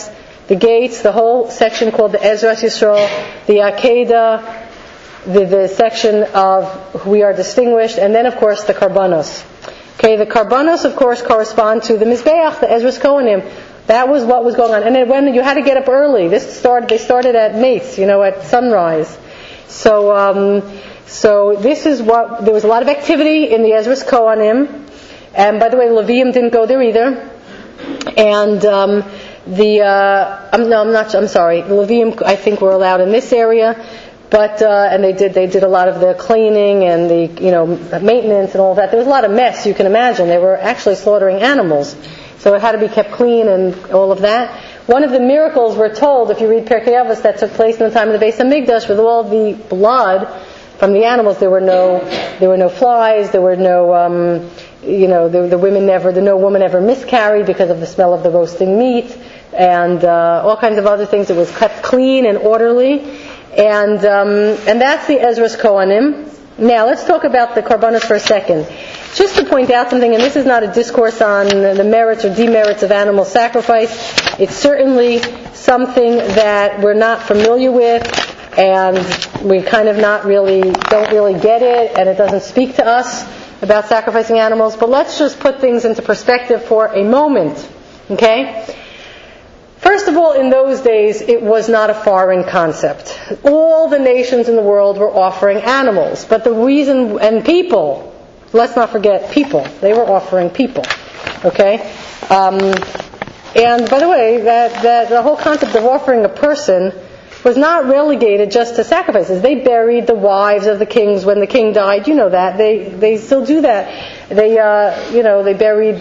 Speaker 1: the gates, the whole section called the Ezras Yisrael, the Akedah, the, the section of we are distinguished, and then of course the Karbanos. Okay, the Karbanos of course correspond to the Mizbeach, the Ezras Kohanim. That was what was going on. And then when you had to get up early, this started, they started at mates, you know, at sunrise. So, um, so this is what, there was a lot of activity in the Ezras Kohanim. And by the way, the Levium didn't go there either. And, um, the, uh, I'm, no, I'm not, I'm sorry, the Levium I think were allowed in this area. But, uh, and they did, they did a lot of the cleaning and the, you know, maintenance and all of that. There was a lot of mess, you can imagine. They were actually slaughtering animals. So it had to be kept clean and all of that. One of the miracles we're told, if you read Pirkei Avos, that took place in the time of the Beis Hamikdash, with all the blood from the animals, there were no, there were no flies, there were no, um, you know, the, the women never, the no woman ever miscarried because of the smell of the roasting meat, and uh, all kinds of other things. It was kept clean and orderly, and um, and that's the Ezras Kohanim. Now let's talk about the Karbanos for a second. Just to point out something, and this is not a discourse on the merits or demerits of animal sacrifice. It's certainly something that we're not familiar with, and we kind of not really, don't really get it, and it doesn't speak to us about sacrificing animals. But let's just put things into perspective for a moment, okay? First of all, in those days, it was not a foreign concept. All the nations in the world were offering animals, but the reason, and people, let's not forget people. They were offering people. Okay? Um, and by the way, that, that the whole concept of offering a person was not relegated just to sacrifices. They buried the wives of the kings when the king died. You know that. They they still do that. They uh, you know, they buried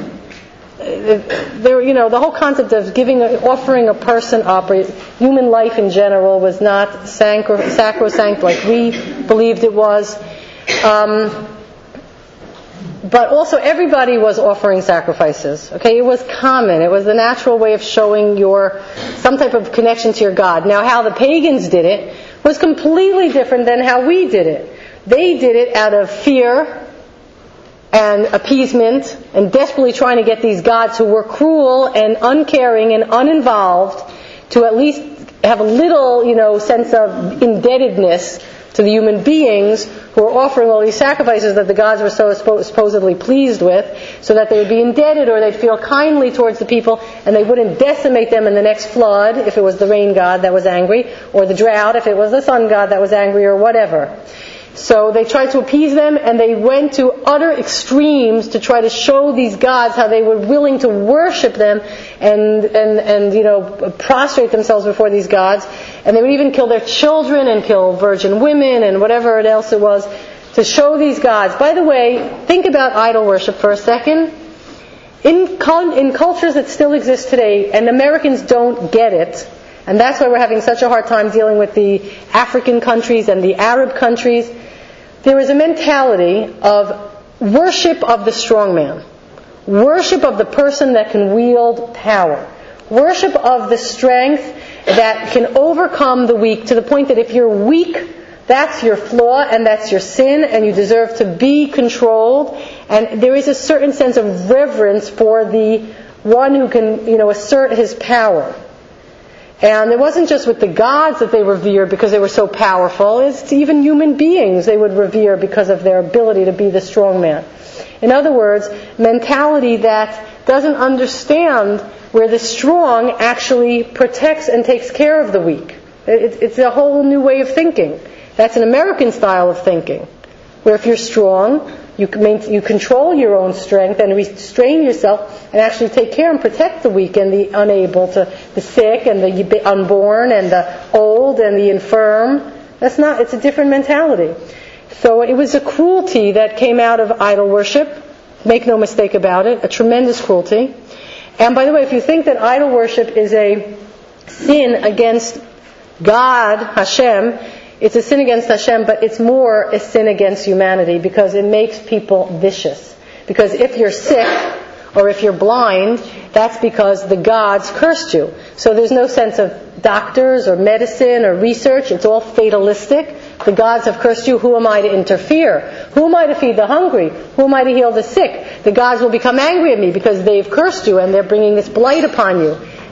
Speaker 1: there you know, the whole concept of giving offering a person up, human life in general, was not sacrosanct like we believed it was. Um, But also everybody was offering sacrifices. Okay, it was common. It was the natural way of showing your some type of connection to your God. Now, how the pagans did it was completely different than how we did it. They did it out of fear and appeasement and desperately trying to get these gods who were cruel and uncaring and uninvolved to at least have a little, you know, sense of indebtedness to the human beings who were offering all these sacrifices that the gods were so supposedly pleased with, so that they would be indebted, or they'd feel kindly towards the people, and they wouldn't decimate them in the next flood if it was the rain god that was angry, or the drought if it was the sun god that was angry, or whatever. So they tried to appease them, and they went to utter extremes to try to show these gods how they were willing to worship them and, and, and you know, prostrate themselves before these gods. And they would even kill their children and kill virgin women and whatever else it was to show these gods. By the way, think about idol worship for a second. In, in cultures that still exist today, and Americans don't get it, and that's why we're having such a hard time dealing with the African countries and the Arab countries, there is a mentality of worship of the strong man, worship of the person that can wield power, worship of the strength that can overcome the weak, to the point that if you're weak, that's your flaw and that's your sin, and you deserve to be controlled. And there is a certain sense of reverence for the one who can, you know, assert his power. And it wasn't just with the gods that they revered because they were so powerful. It's even human beings they would revere because of their ability to be the strong man. In other words, mentality that doesn't understand where the strong actually protects and takes care of the weak. It's a whole new way of thinking. That's an American style of thinking, where if you're strong, you you control your own strength and restrain yourself and actually take care and protect the weak and the unable, to the sick and the unborn and the old and the infirm. That's not, it's a different mentality. So it was a cruelty that came out of idol worship. Make no mistake about it, a tremendous cruelty. And by the way, if you think that idol worship is a sin against God, Hashem, it's a sin against Hashem, but it's more a sin against humanity because it makes people vicious. Because if you're sick or if you're blind, that's because the gods cursed you. So there's no sense of doctors or medicine or research. It's all fatalistic. The gods have cursed you. Who am I to interfere? Who am I to feed the hungry? Who am I to heal the sick? The gods will become angry at me because they've cursed you and they're bringing this blight upon you.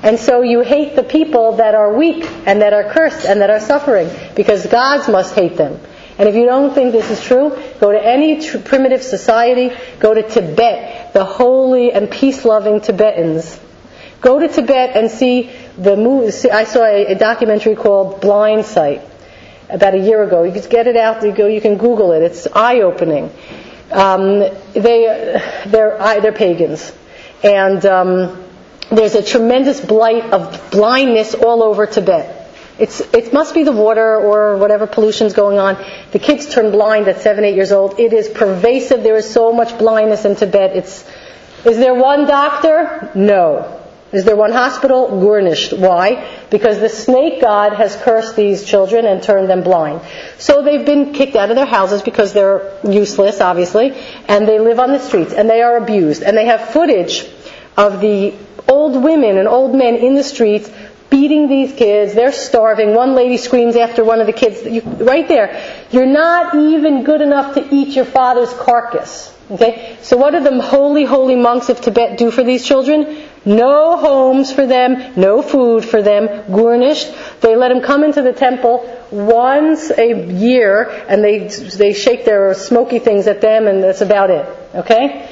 Speaker 1: And so you hate the people that are weak and that are cursed and that are suffering, because gods must hate them. And if you don't think this is true, go to any tr- primitive society, go to Tibet, the holy and peace-loving Tibetans. Go to Tibet and see the movie. I saw a, a documentary called Blind Sight about a year ago. You can get it out. You go. You can Google it. It's eye-opening. Um, they they're they're pagans, and um, there's a tremendous blight of blindness all over Tibet. It's it must be the water or whatever pollution's going on. The kids turn blind at seven, eight years old. It is pervasive. There is so much blindness in Tibet. It's is there one doctor? No. Is there one hospital? Gurnished. Why? Because the snake god has cursed these children and turned them blind. So they've been kicked out of their houses because they're useless, obviously, and they live on the streets, and they are abused. And they have footage of the old women and old men in the streets beating these kids. They're starving. One lady screams after one of the kids, you, right there, you're not even good enough to eat your father's carcass. Okay? So what do the holy, holy monks of Tibet do for these children? No homes for them, no food for them, gurnished. They let them come into the temple once a year, and they they shake their smoky things at them, and that's about it. Okay?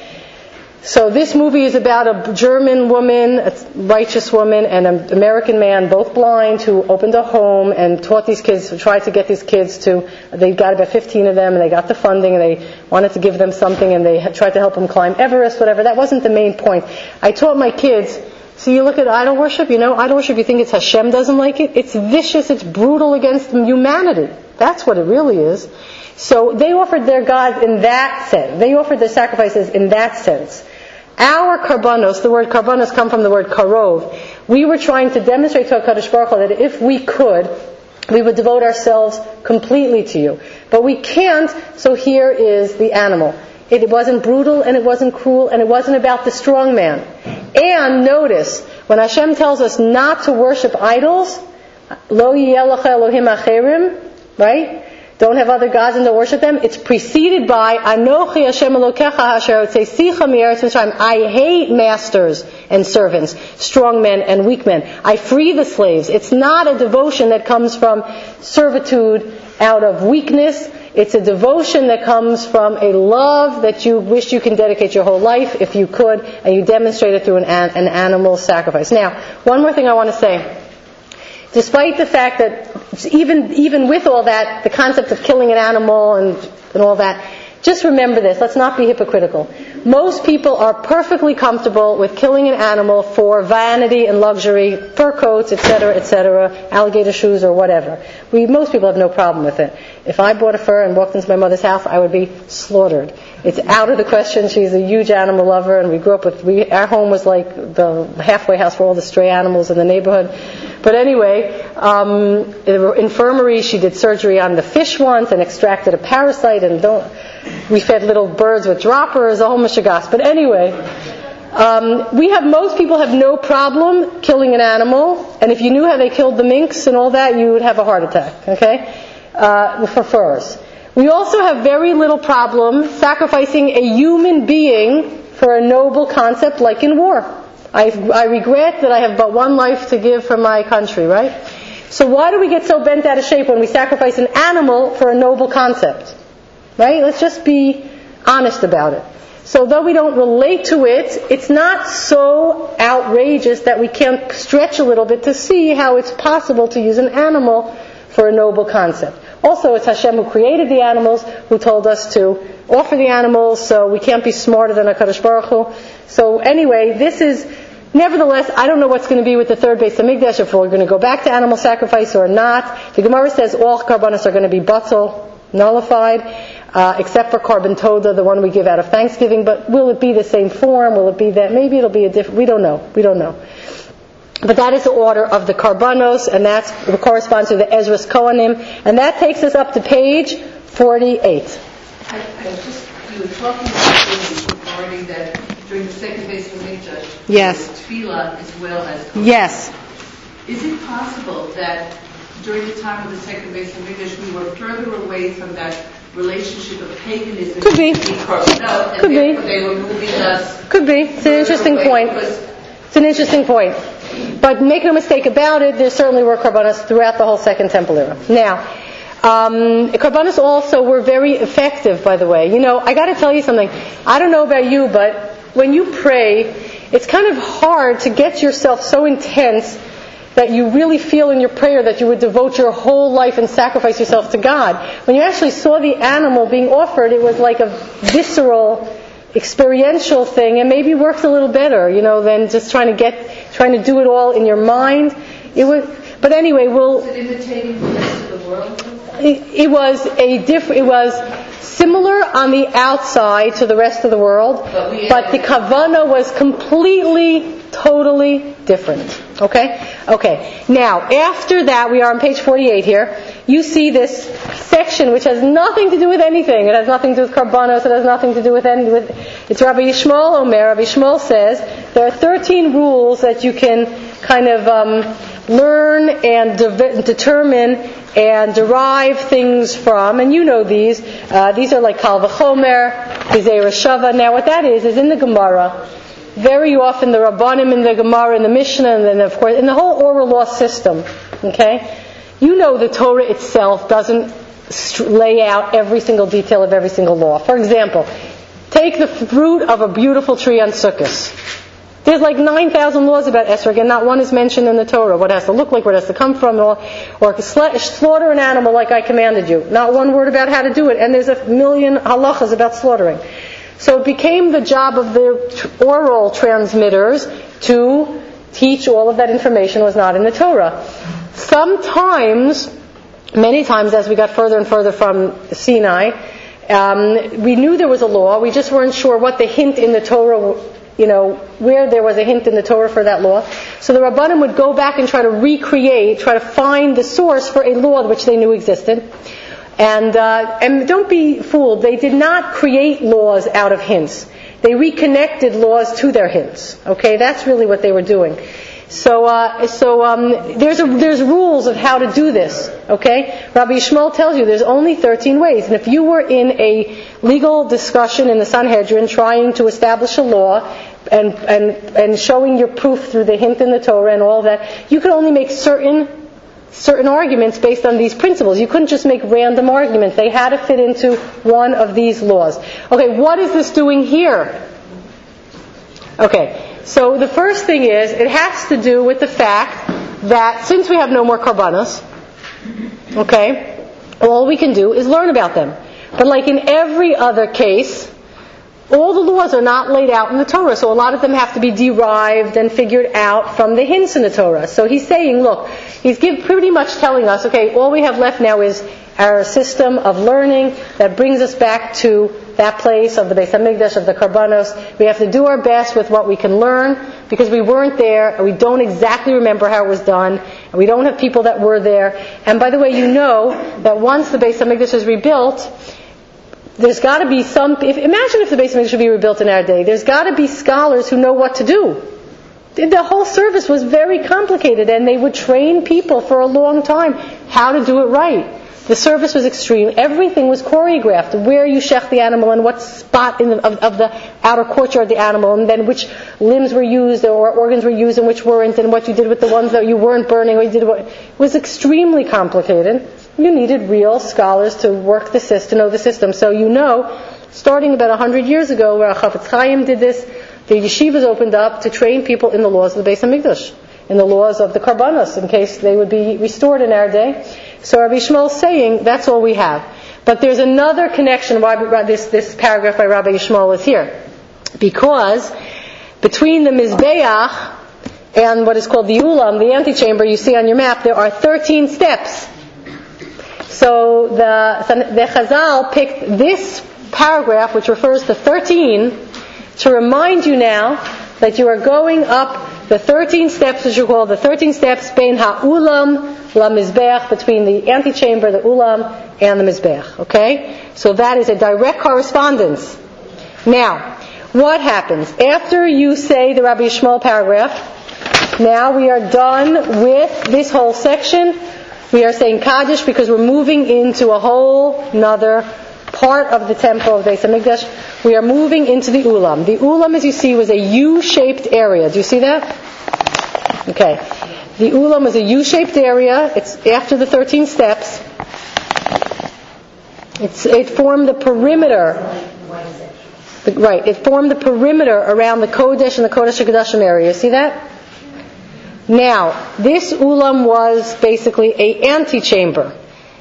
Speaker 1: So this movie is about a German woman, a righteous woman, and an American man, both blind, who opened a home and taught these kids, tried to get these kids to, they got about fifteen of them, and they got the funding, and they wanted to give them something, and they tried to help them climb Everest, whatever. That wasn't the main point. I taught my kids, so you look at idol worship, you know, idol worship, you think it's Hashem doesn't like it? It's vicious, it's brutal against humanity. That's what it really is. So they offered their gods in that sense. They offered their sacrifices in that sense. Our karbanos, the word karbanos come from the word karov. We were trying to demonstrate to HaKadosh Baruch Hu that if we could, we would devote ourselves completely to you. But we can't, so here is the animal. It wasn't brutal, and it wasn't cruel, and it wasn't about the strong man. And notice, when Hashem tells us not to worship idols, lo yeh lecha Elohim acherim, right? Don't have other gods and don't worship them. It's preceded by Anochi Hashem Elokecha Asher Otzicha Me'eretz Mitzrayim. I hate masters and servants, strong men and weak men. I free the slaves. It's not a devotion that comes from servitude out of weakness. It's a devotion that comes from a love that you wish you can dedicate your whole life if you could, and you demonstrate it through an, an animal sacrifice. Now, one more thing I want to say. Despite the fact that even even with all that, the concept of killing an animal and, and all that, just remember this, let's not be hypocritical. Most people are perfectly comfortable with killing an animal for vanity and luxury, fur coats, et cetera, et cetera, alligator shoes or whatever. We most people have no problem with it. If I bought a fur and walked into my mother's house, I would be slaughtered. It's out of the question. She's a huge animal lover, and we grew up with, we, our home was like the halfway house for all the stray animals in the neighborhood. But anyway, um, in the infirmary, she did surgery on the fish once and extracted a parasite, and don't, we fed little birds with droppers, a whole mishigas. But anyway, um, we have, most people have no problem killing an animal, and if you knew how they killed the minks and all that, you would have a heart attack, okay? Uh, for furs. We also have very little problem sacrificing a human being for a noble concept like in war. I, I regret that I have but one life to give for my country, right? So why do we get so bent out of shape when we sacrifice an animal for a noble concept? Right? Let's just be honest about it. So though we don't relate to it, it's not so outrageous that we can't stretch a little bit to see how it's possible to use an animal for a noble concept. Also, it's Hashem who created the animals, who told us to offer the animals, so we can't be smarter than HaKadosh Baruch Hu. So anyway, this is, nevertheless, I don't know what's going to be with the third Beis HaMikdash, if we're going to go back to animal sacrifice or not. The Gemara says all karbanos are going to be batal, nullified, uh, except for Karban Toda, the one we give out of Thanksgiving. But will it be the same form? Will it be that? Maybe it'll be a different, we don't know. We don't know. But that is the order of the karbanos, and that corresponds to the Ezra's Kohanim. And that takes us up to page forty-eight.
Speaker 2: I, I just, you were talking about regarding that during the second Beis HaMikdash,
Speaker 1: yes,
Speaker 2: tefillah as well as Kohanim.
Speaker 1: Yes.
Speaker 2: Is it possible that during the time of the second Beis HaMikdash we were further away from that relationship of paganism?
Speaker 1: Could be.
Speaker 2: Out,
Speaker 1: Could be.
Speaker 2: They were moving us.
Speaker 1: Could be. It's an interesting point. It's an interesting point. but make no mistake about it, there certainly were karbanos throughout the whole Second Temple era. Now, um, karbanos also were very effective, by the way. You know, I got to tell you something. I don't know about you, but when you pray, it's kind of hard to get yourself so intense that you really feel in your prayer that you would devote your whole life and sacrifice yourself to God. When you actually saw the animal being offered, it was like a visceral, experiential thing, and maybe worked a little better, you know, than just trying to get, trying to do it all in your mind. It was, but anyway, we'll.
Speaker 2: Was it imitating the rest of the world?
Speaker 1: It, it was a diff. It was similar on the outside to the rest of the world, but, we but the kavanah was completely, totally different. Okay? Okay. Now, after that, we are on page forty-eight here. You see this section which has nothing to do with anything. It has nothing to do with karbanos. It has nothing to do with any. With, it's Rabbi Yishmael Omer. Rabbi Yishmael says there are thirteen rules that you can kind of um, learn and de- determine and derive things from, and you know these. Uh, these are like Kal V'chomer, Gezei Reshava. Now, what that is is in the Gemara. Very often, the Rabbanim in the Gemara, in the Mishnah, and then of course in the whole oral law system. Okay, you know the Torah itself doesn't st- lay out every single detail of every single law. For example, take the fruit of a beautiful tree on Sukkot. There's like nine thousand laws about esrog, and not one is mentioned in the Torah. What it has to look like, where it has to come from, or, or slaughter an animal like I commanded you. Not one word about how to do it, and there's a million halachas about slaughtering. So it became the job of the oral transmitters to teach all of that information was not in the Torah. Sometimes, many times as we got further and further from Sinai, um, we knew there was a law, we just weren't sure what the hint in the Torah, you know, where there was a hint in the Torah for that law. So the Rabbanim would go back and try to recreate, try to find the source for a law which they knew existed. And uh, and don't be fooled, they did not create laws out of hints. They reconnected laws to their hints. Okay, that's really what they were doing. So uh, so um, there's a, there's rules of how to do this. Okay, Rabbi Yishmael tells you there's only thirteen ways. And if you were in a legal discussion in the Sanhedrin trying to establish a law and and and showing your proof through the hint in the Torah and all that, you could only make certain certain arguments based on these principles. You couldn't just make random arguments. They had to fit into one of these laws. Okay, what is this doing here? Okay, so the first thing is, it has to do with the fact that since we have no more karbanos, okay, all we can do is learn about them. But like in every other case, all the laws are not laid out in the Torah, so a lot of them have to be derived and figured out from the hints in the Torah. So he's saying, look, he's give, pretty much telling us, okay, all we have left now is our system of learning that brings us back to that place of the Beis HaMikdash, of the Karbanos. We have to do our best with what we can learn, because we weren't there, and we don't exactly remember how it was done, and we don't have people that were there. And by the way, you know that once the Beis HaMikdash is rebuilt, there's got to be some. If, imagine if the Beis HaMikdash should be rebuilt in our day. There's got to be scholars who know what to do. The whole service was very complicated, and they would train people for a long time how to do it right. The service was extreme. Everything was choreographed. Where you shech the animal, and what spot in the, of, of the outer courtyard of the animal, and then which limbs were used or organs were used and which weren't, and what you did with the ones that you weren't burning. What you did, what, it was extremely complicated. You needed real scholars to work the system, to know the system. So you know, starting about a hundred years ago, where Chafetz Chaim did this, the yeshivas opened up to train people in the laws of the Beis HaMikdash, in the laws of the Karbanos, in case they would be restored in our day. So Rabbi Yishmael is saying that's all we have. But there's another connection why this, this paragraph by Rabbi Yishmael is here. Because between the Mizbeach and what is called the Ulam, the antechamber, you see on your map, there are thirteen steps. So the, the Chazal picked this paragraph, which refers to thirteen, to remind you now that you are going up the thirteen steps, which you call the thirteen steps, Bein HaUlam LaMizbeach, between the antechamber, the Ulam, and the Mizbeach. Okay? So that is a direct correspondence. Now, what happens? After you say the Rabbi Yishmael paragraph, now we are done with this whole section. We are saying Kaddish because we're moving into a whole nother part of the temple of Beis HaMikdash. We are moving into the Ulam. The Ulam, as you see, was a U-shaped area. Do you see that? Okay. The ulam is a U-shaped area. It's after the thirteen steps. It's, it formed the perimeter. The, right. It formed the perimeter around the Kodesh and the Kodesh HaKodashim area. You see that? Now, this ulam was basically a antechamber,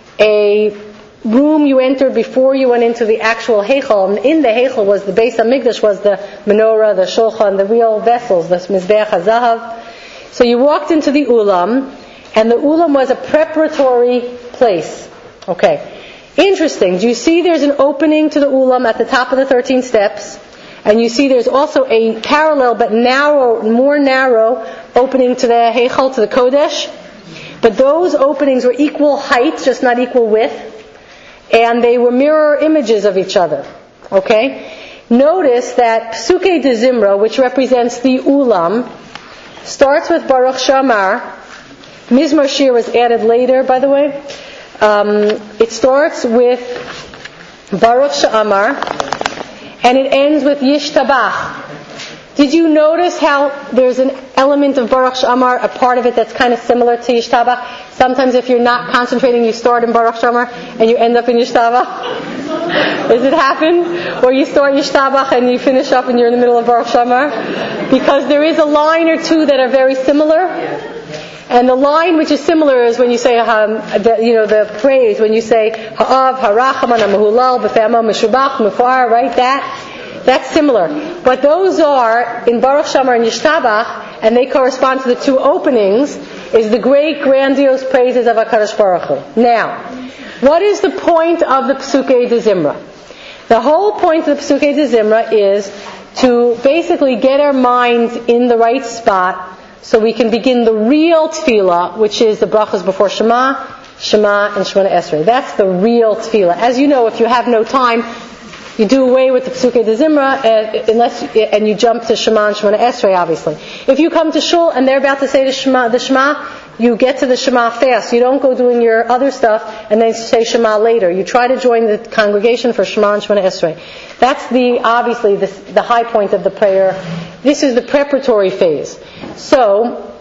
Speaker 1: a room you entered before you went into the actual heichal. And in the heichal was the Beis Hamikdash, was the menorah, the shulchan, the real vessels, the mizbeach hazahav. So you walked into the ulam, and the ulam was a preparatory place. Okay. Interesting. Do you see there's an opening to the ulam at the top of the thirteen steps? And you see there's also a parallel but narrow, more narrow opening to the heichal, to the Kodesh. But those openings were equal height, just not equal width. And they were mirror images of each other. Okay? Notice that Psukei de Zimra, which represents the ulam, starts with Baruch Shamar. Mizmor Shir was added later, by the way. Um, it starts with Baruch Shamar, and it ends with Yishtabach. Did you notice how there's an element of Baruch Shamar, a part of it that's kind of similar to Yishtabach? Sometimes if you're not concentrating, you start in Baruch Shamar and you end up in Yishtabach. Does it happen? Or you start Yishtabach and you finish up and you're in the middle of Baruch Shamar? Because there is a line or two that are very similar. And the line which is similar is when you say, um, the, you know, the praise, when you say, Ha'av, Harachaman, Mahulal, Befema, Meshubach, Mefar, right? That, that's similar. What those are, in Baruch Shamar and Yishtabach, and they correspond to the two openings, is the great, grandiose praises of HaKadosh Baruch Hu. Now, what is the point of the Psukei de Zimra? The whole point of the Psukei de Zimra is to basically get our minds in the right spot, so we can begin the real tefillah, which is the brachas before Shema, Shema, and Shemona Esrei. That's the real tefillah. As you know, if you have no time, you do away with the Psukei de Zimra, uh, unless and you jump to Shema and Shemona Esrei, obviously. If you come to Shul and they're about to say the Shema, the Shema, you get to the Shema fast. You don't go doing your other stuff and then say Shema later. You try to join the congregation for Shema and Shemona Esrei. That's the obviously the, the high point of the prayer. This is the preparatory phase. So,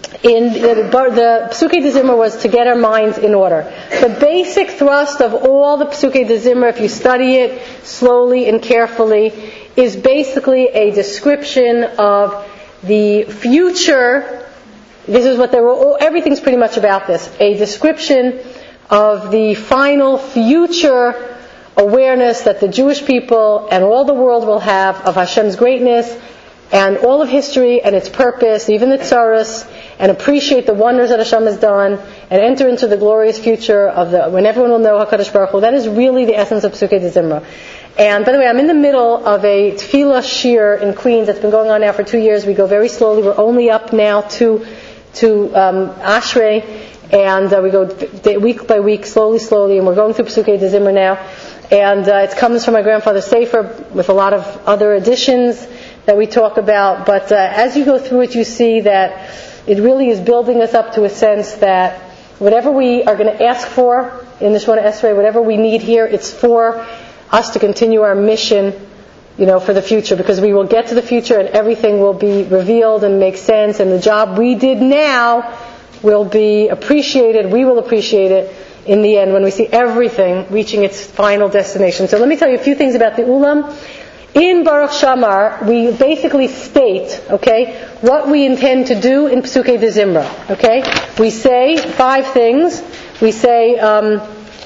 Speaker 1: in the, the Psukei de Zimra was to get our minds in order. The basic thrust of all the Psukei de Zimra, if you study it slowly and carefully, is basically a description of the future. This is what they were all, everything's pretty much about this. A description of the final future awareness that the Jewish people and all the world will have of Hashem's greatness and all of history and its purpose, even the tzaras, and appreciate the wonders that Hashem has done, and enter into the glorious future of the when everyone will know HaKadosh Baruch Hu. That is really the essence of Psukei de Zimra. And by the way, I'm in the middle of a tefillah shir in Queens that's been going on now for two years. We go very slowly. We're only up now to to um, Ashrei, and uh, we go day, week by week, slowly, slowly, and we're going through Psukei de Zimra now. And uh, it comes from my grandfather's Sefer with a lot of other additions that we talk about. But uh, as you go through it, you see that it really is building us up to a sense that whatever we are going to ask for in the Shemona Esrei, whatever we need here, it's for us to continue our mission, you know, for the future, because we will get to the future and everything will be revealed and make sense, and the job we did now will be appreciated. We will appreciate it in the end when we see everything reaching its final destination. So let me tell you a few things about the Ulam. In Baruch Shamar, we basically state, okay, what we intend to do in Psukei de Zimra. Okay, we say five things. We say um,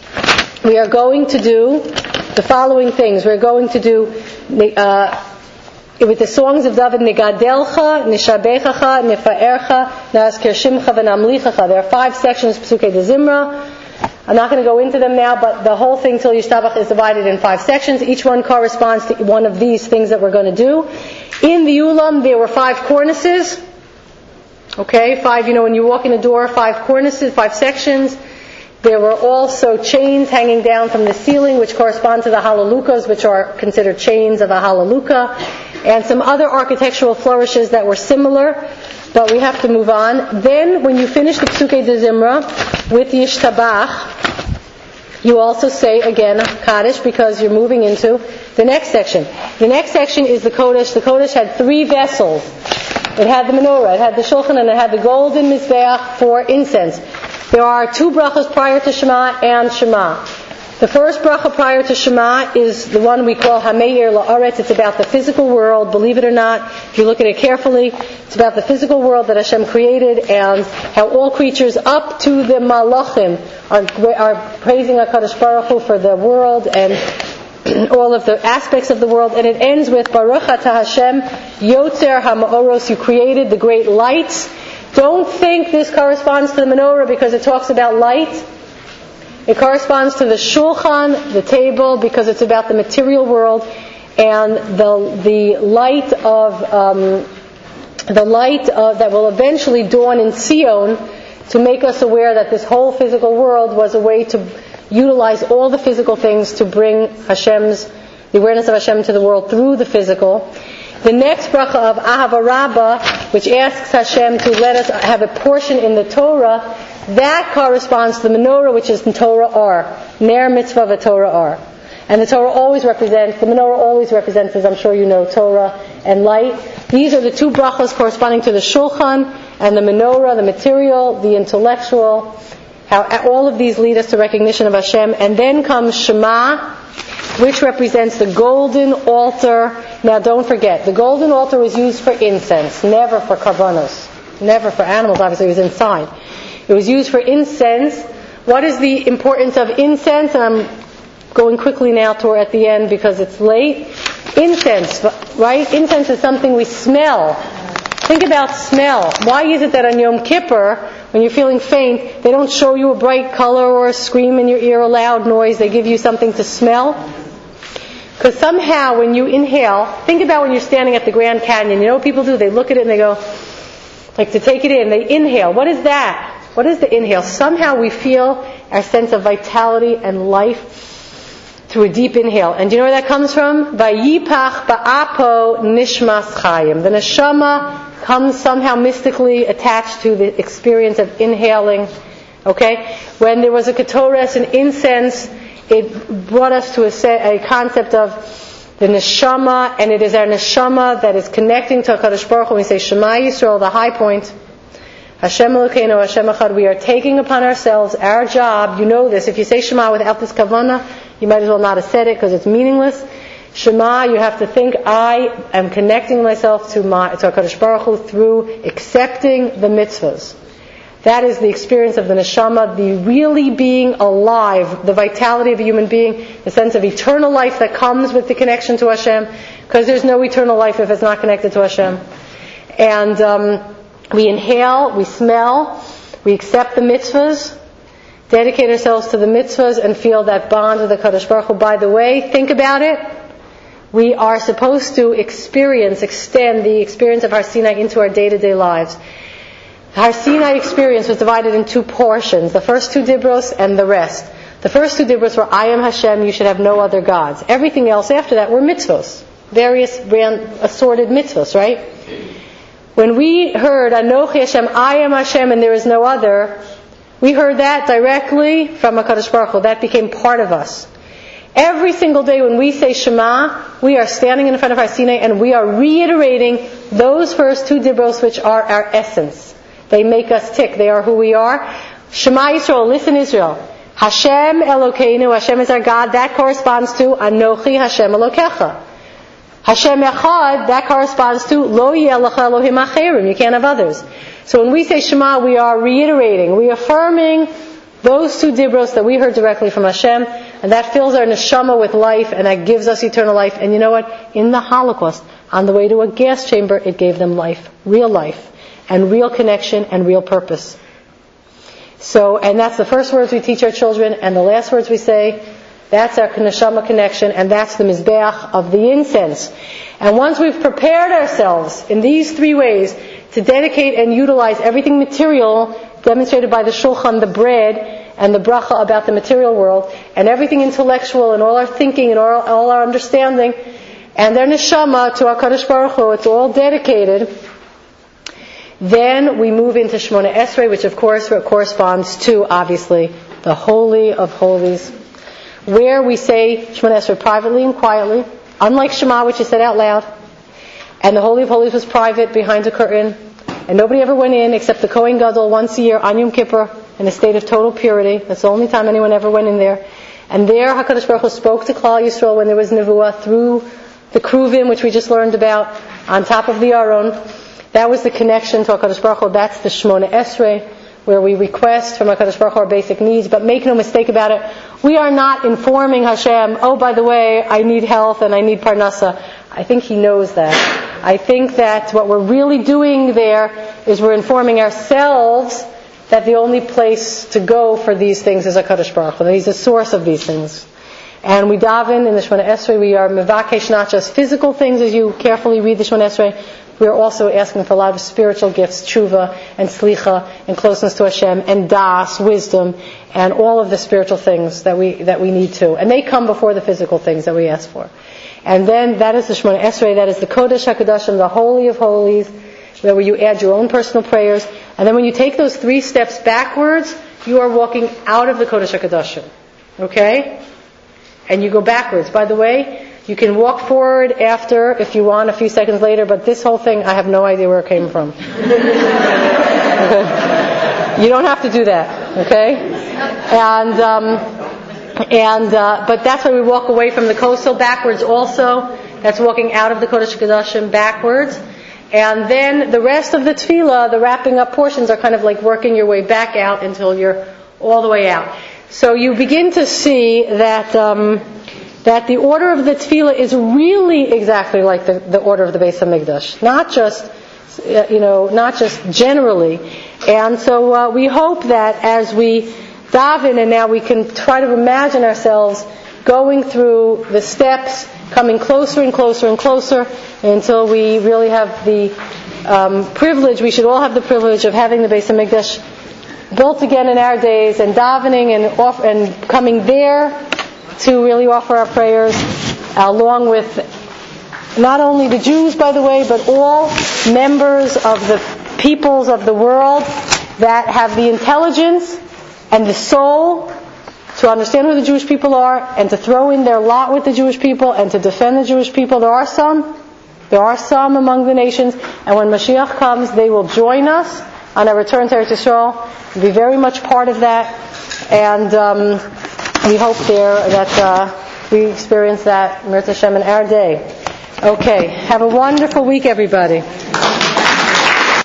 Speaker 1: we are going to do the following things. We're going to do uh, with the songs of David, Nigadelcha, Nishabechacha, Nifa'ercha, Nazkir Shimcha, V'namlichacha. There are five sections of Psukei de Zimra. I'm not going to go into them now, but the whole thing till Yishtabach is divided in five sections. Each one corresponds to one of these things that we're going to do. In the Ulam, there were five cornices. Okay, five, you know, when you walk in a door, five cornices, five sections. There were also chains hanging down from the ceiling, which correspond to the halalukas, which are considered chains of a halaluka, and some other architectural flourishes that were similar. But we have to move on. Then, when you finish the Psukei de Zimra with Yishtabach, you also say again Kaddish, because you're moving into the next section. The next section is the Kodesh. The Kodesh had three vessels. it had the menorah, it had the shulchan, and it had the golden mizbeach for incense. There are two brachas prior to Shema and Shema. The first bracha prior to Shema is the one we call Hameir La'aretz. It's about the physical world. Believe it or not, if you look at it carefully, it's about the physical world that Hashem created and how all creatures up to the Malachim are, are praising HaKadosh Baruch Hu for the world and all of the aspects of the world. And it ends with Baruch Atah Hashem Yotzer HaMa'oros. You created the great lights. Don't think this corresponds to the menorah because it talks about light. It corresponds to the shulchan, the table, because it's about the material world and the the light of um, the light uh, that will eventually dawn in Zion to make us aware that this whole physical world was a way to utilize all the physical things to bring Hashem's the awareness of Hashem to the world through the physical. The next bracha of Ahava Rabbah, which asks Hashem to let us have a portion in the Torah, that corresponds to the menorah, which is in Torah Or. Ner mitzvah v'Torah Or. And the Torah always represents, the menorah always represents, as I'm sure you know, Torah and light. These are the two brachas corresponding to the shulchan and the menorah, the material, the intellectual. How all of these lead us to recognition of Hashem. And then comes Shema, which represents the golden altar. Now don't forget, the golden altar was used for incense, never for karbanos, never for animals, obviously it was inside. It was used for incense. What is the importance of incense? And I'm going quickly now toward at the end because it's late. Incense, right? Incense is something we smell. Think about smell. Why is it that on Yom Kippur, when you're feeling faint, they don't show you a bright color or a scream in your ear, a loud noise. They give you something to smell? Because somehow when you inhale, think about when you're standing at the Grand Canyon. You know what people do? They look at it and they go, like to take it in. They inhale. What is that? What is the inhale? Somehow we feel our sense of vitality and life through a deep inhale. And do you know where that comes from? Vayipach ba'apo nishmas chayim. The neshama comes somehow mystically attached to the experience of inhaling. Okay? When there was a ketores, an incense, it brought us to a, a concept of the neshama, and it is our neshama that is connecting to HaKadosh Baruch Hu. When we say Shema Yisrael, the high point, Hashem Elokeinu, Hashem Echad, we are taking upon ourselves our job. You know this. If you say Shema without this kavanah, you might as well not have said it because it's meaningless. Shema, you have to think, I am connecting myself to my to HaKadosh Baruch Hu through accepting the mitzvahs. That is the experience of the neshama, the really being alive, the vitality of a human being, the sense of eternal life that comes with the connection to Hashem, because there's no eternal life if it's not connected to Hashem. And um, we inhale, we smell, we accept the mitzvahs, dedicate ourselves to the mitzvahs, and feel that bond with the Kadosh Baruch Hu. By the way, think about it. We are supposed to experience, extend the experience of Har Sinai into our day-to-day lives. The Har Sinai experience was divided in two portions, the first two dibros and the rest. The first two dibros were, I am Hashem, you should have no other gods. Everything else after that were mitzvos, various brand, assorted mitzvos, right? When we heard, Anochi Hashem, I am Hashem and there is no other, we heard that directly from HaKadosh Baruch Hu. That became part of us. Every single day when we say Shema, we are standing in front of Har Sinai and we are reiterating those first two dibros, which are our essence. They make us tick. They are who we are. Shema Yisrael, listen Israel. Hashem Elokeinu, Hashem is our God. That corresponds to Anochi Hashem Elokecha. Hashem Echad, that corresponds to Lo Yeh Lecha Elohim Acherim. You can't have others. So when we say Shema, we are reiterating, reaffirming those two dibros that we heard directly from Hashem, and that fills our neshama with life, and that gives us eternal life. And you know what? In the Holocaust, on the way to a gas chamber, it gave them life, real life, and real connection, and real purpose. So, and that's the first words we teach our children, and the last words we say, that's our neshama connection, and that's the mizbeach of the incense. And once we've prepared ourselves in these three ways to dedicate and utilize everything material, demonstrated by the shulchan, the bread, and the bracha about the material world, and everything intellectual, and all our thinking, and all, all our understanding, and their neshama to our HaKadosh Baruch Hu, it's all dedicated. Then we move into Shemona Esrei, which of course corresponds to, obviously, the Holy of Holies, where we say Shemona Esrei privately and quietly, unlike Shema, which is said out loud. And the Holy of Holies was private, behind a curtain. And nobody ever went in except the Kohen Gadol once a year on Yom Kippur in a state of total purity. That's the only time anyone ever went in there. And there HaKadosh Baruch Hu spoke to Klal Yisrael when there was Nevuah through the Kruvim, which we just learned about, on top of the Aron. That was the connection to HaKadosh Baruch Hu. That's the Shemona Esrei, where we request from HaKadosh Baruch Hu our basic needs. But make no mistake about it, we are not informing Hashem, oh, by the way, I need health and I need parnasa. I think He knows that. I think that what we're really doing there is we're informing ourselves that the only place to go for these things is HaKadosh Baruch Hu. He's the source of these things. And we daven in the Shemona Esrei, we are mevakesh not just physical things as you carefully read the Shemona Esrei, we are also asking for a lot of spiritual gifts, tshuva and slicha and closeness to Hashem and das, wisdom, and all of the spiritual things that we that we need to. And they come before the physical things that we ask for. And then that is the Shemona Esrei, that is the Kodesh HaKadoshim, the Holy of Holies, where you add your own personal prayers. And then when you take those three steps backwards, you are walking out of the Kodesh HaKadoshim. Okay? And you go backwards. By the way, you can walk forward after, if you want, a few seconds later, but this whole thing, I have no idea where it came from. Okay? You don't have to do that. Okay? And, um, and, uh, but that's why we walk away from the coastal backwards also. That's walking out of the Kodesh HaKadoshim backwards. And then the rest of the tefillah, the wrapping up portions, are kind of like working your way back out until you're all the way out. So you begin to see that um, that the order of the tefillah is really exactly like the, the order of the Beis Hamikdash, not just uh, you know, not just generally. And so uh, we hope that as we daven, and now we can try to imagine ourselves going through the steps, coming closer and closer and closer until we really have the um, privilege, we should all have the privilege of having the Beis Hamikdash built again in our days, and davening and off, and coming there to really offer our prayers, along with not only the Jews, by the way, but all members of the peoples of the world that have the intelligence and the soul to understand who the Jewish people are and to throw in their lot with the Jewish people and to defend the Jewish people. There are some. There are some among the nations. And when Mashiach comes, they will join us on our return to Eretz Yisrael. Be very much part of that. And um, we hope there that uh, we experience that, Mirz Hashem, in our day. Okay. Have a wonderful week, everybody.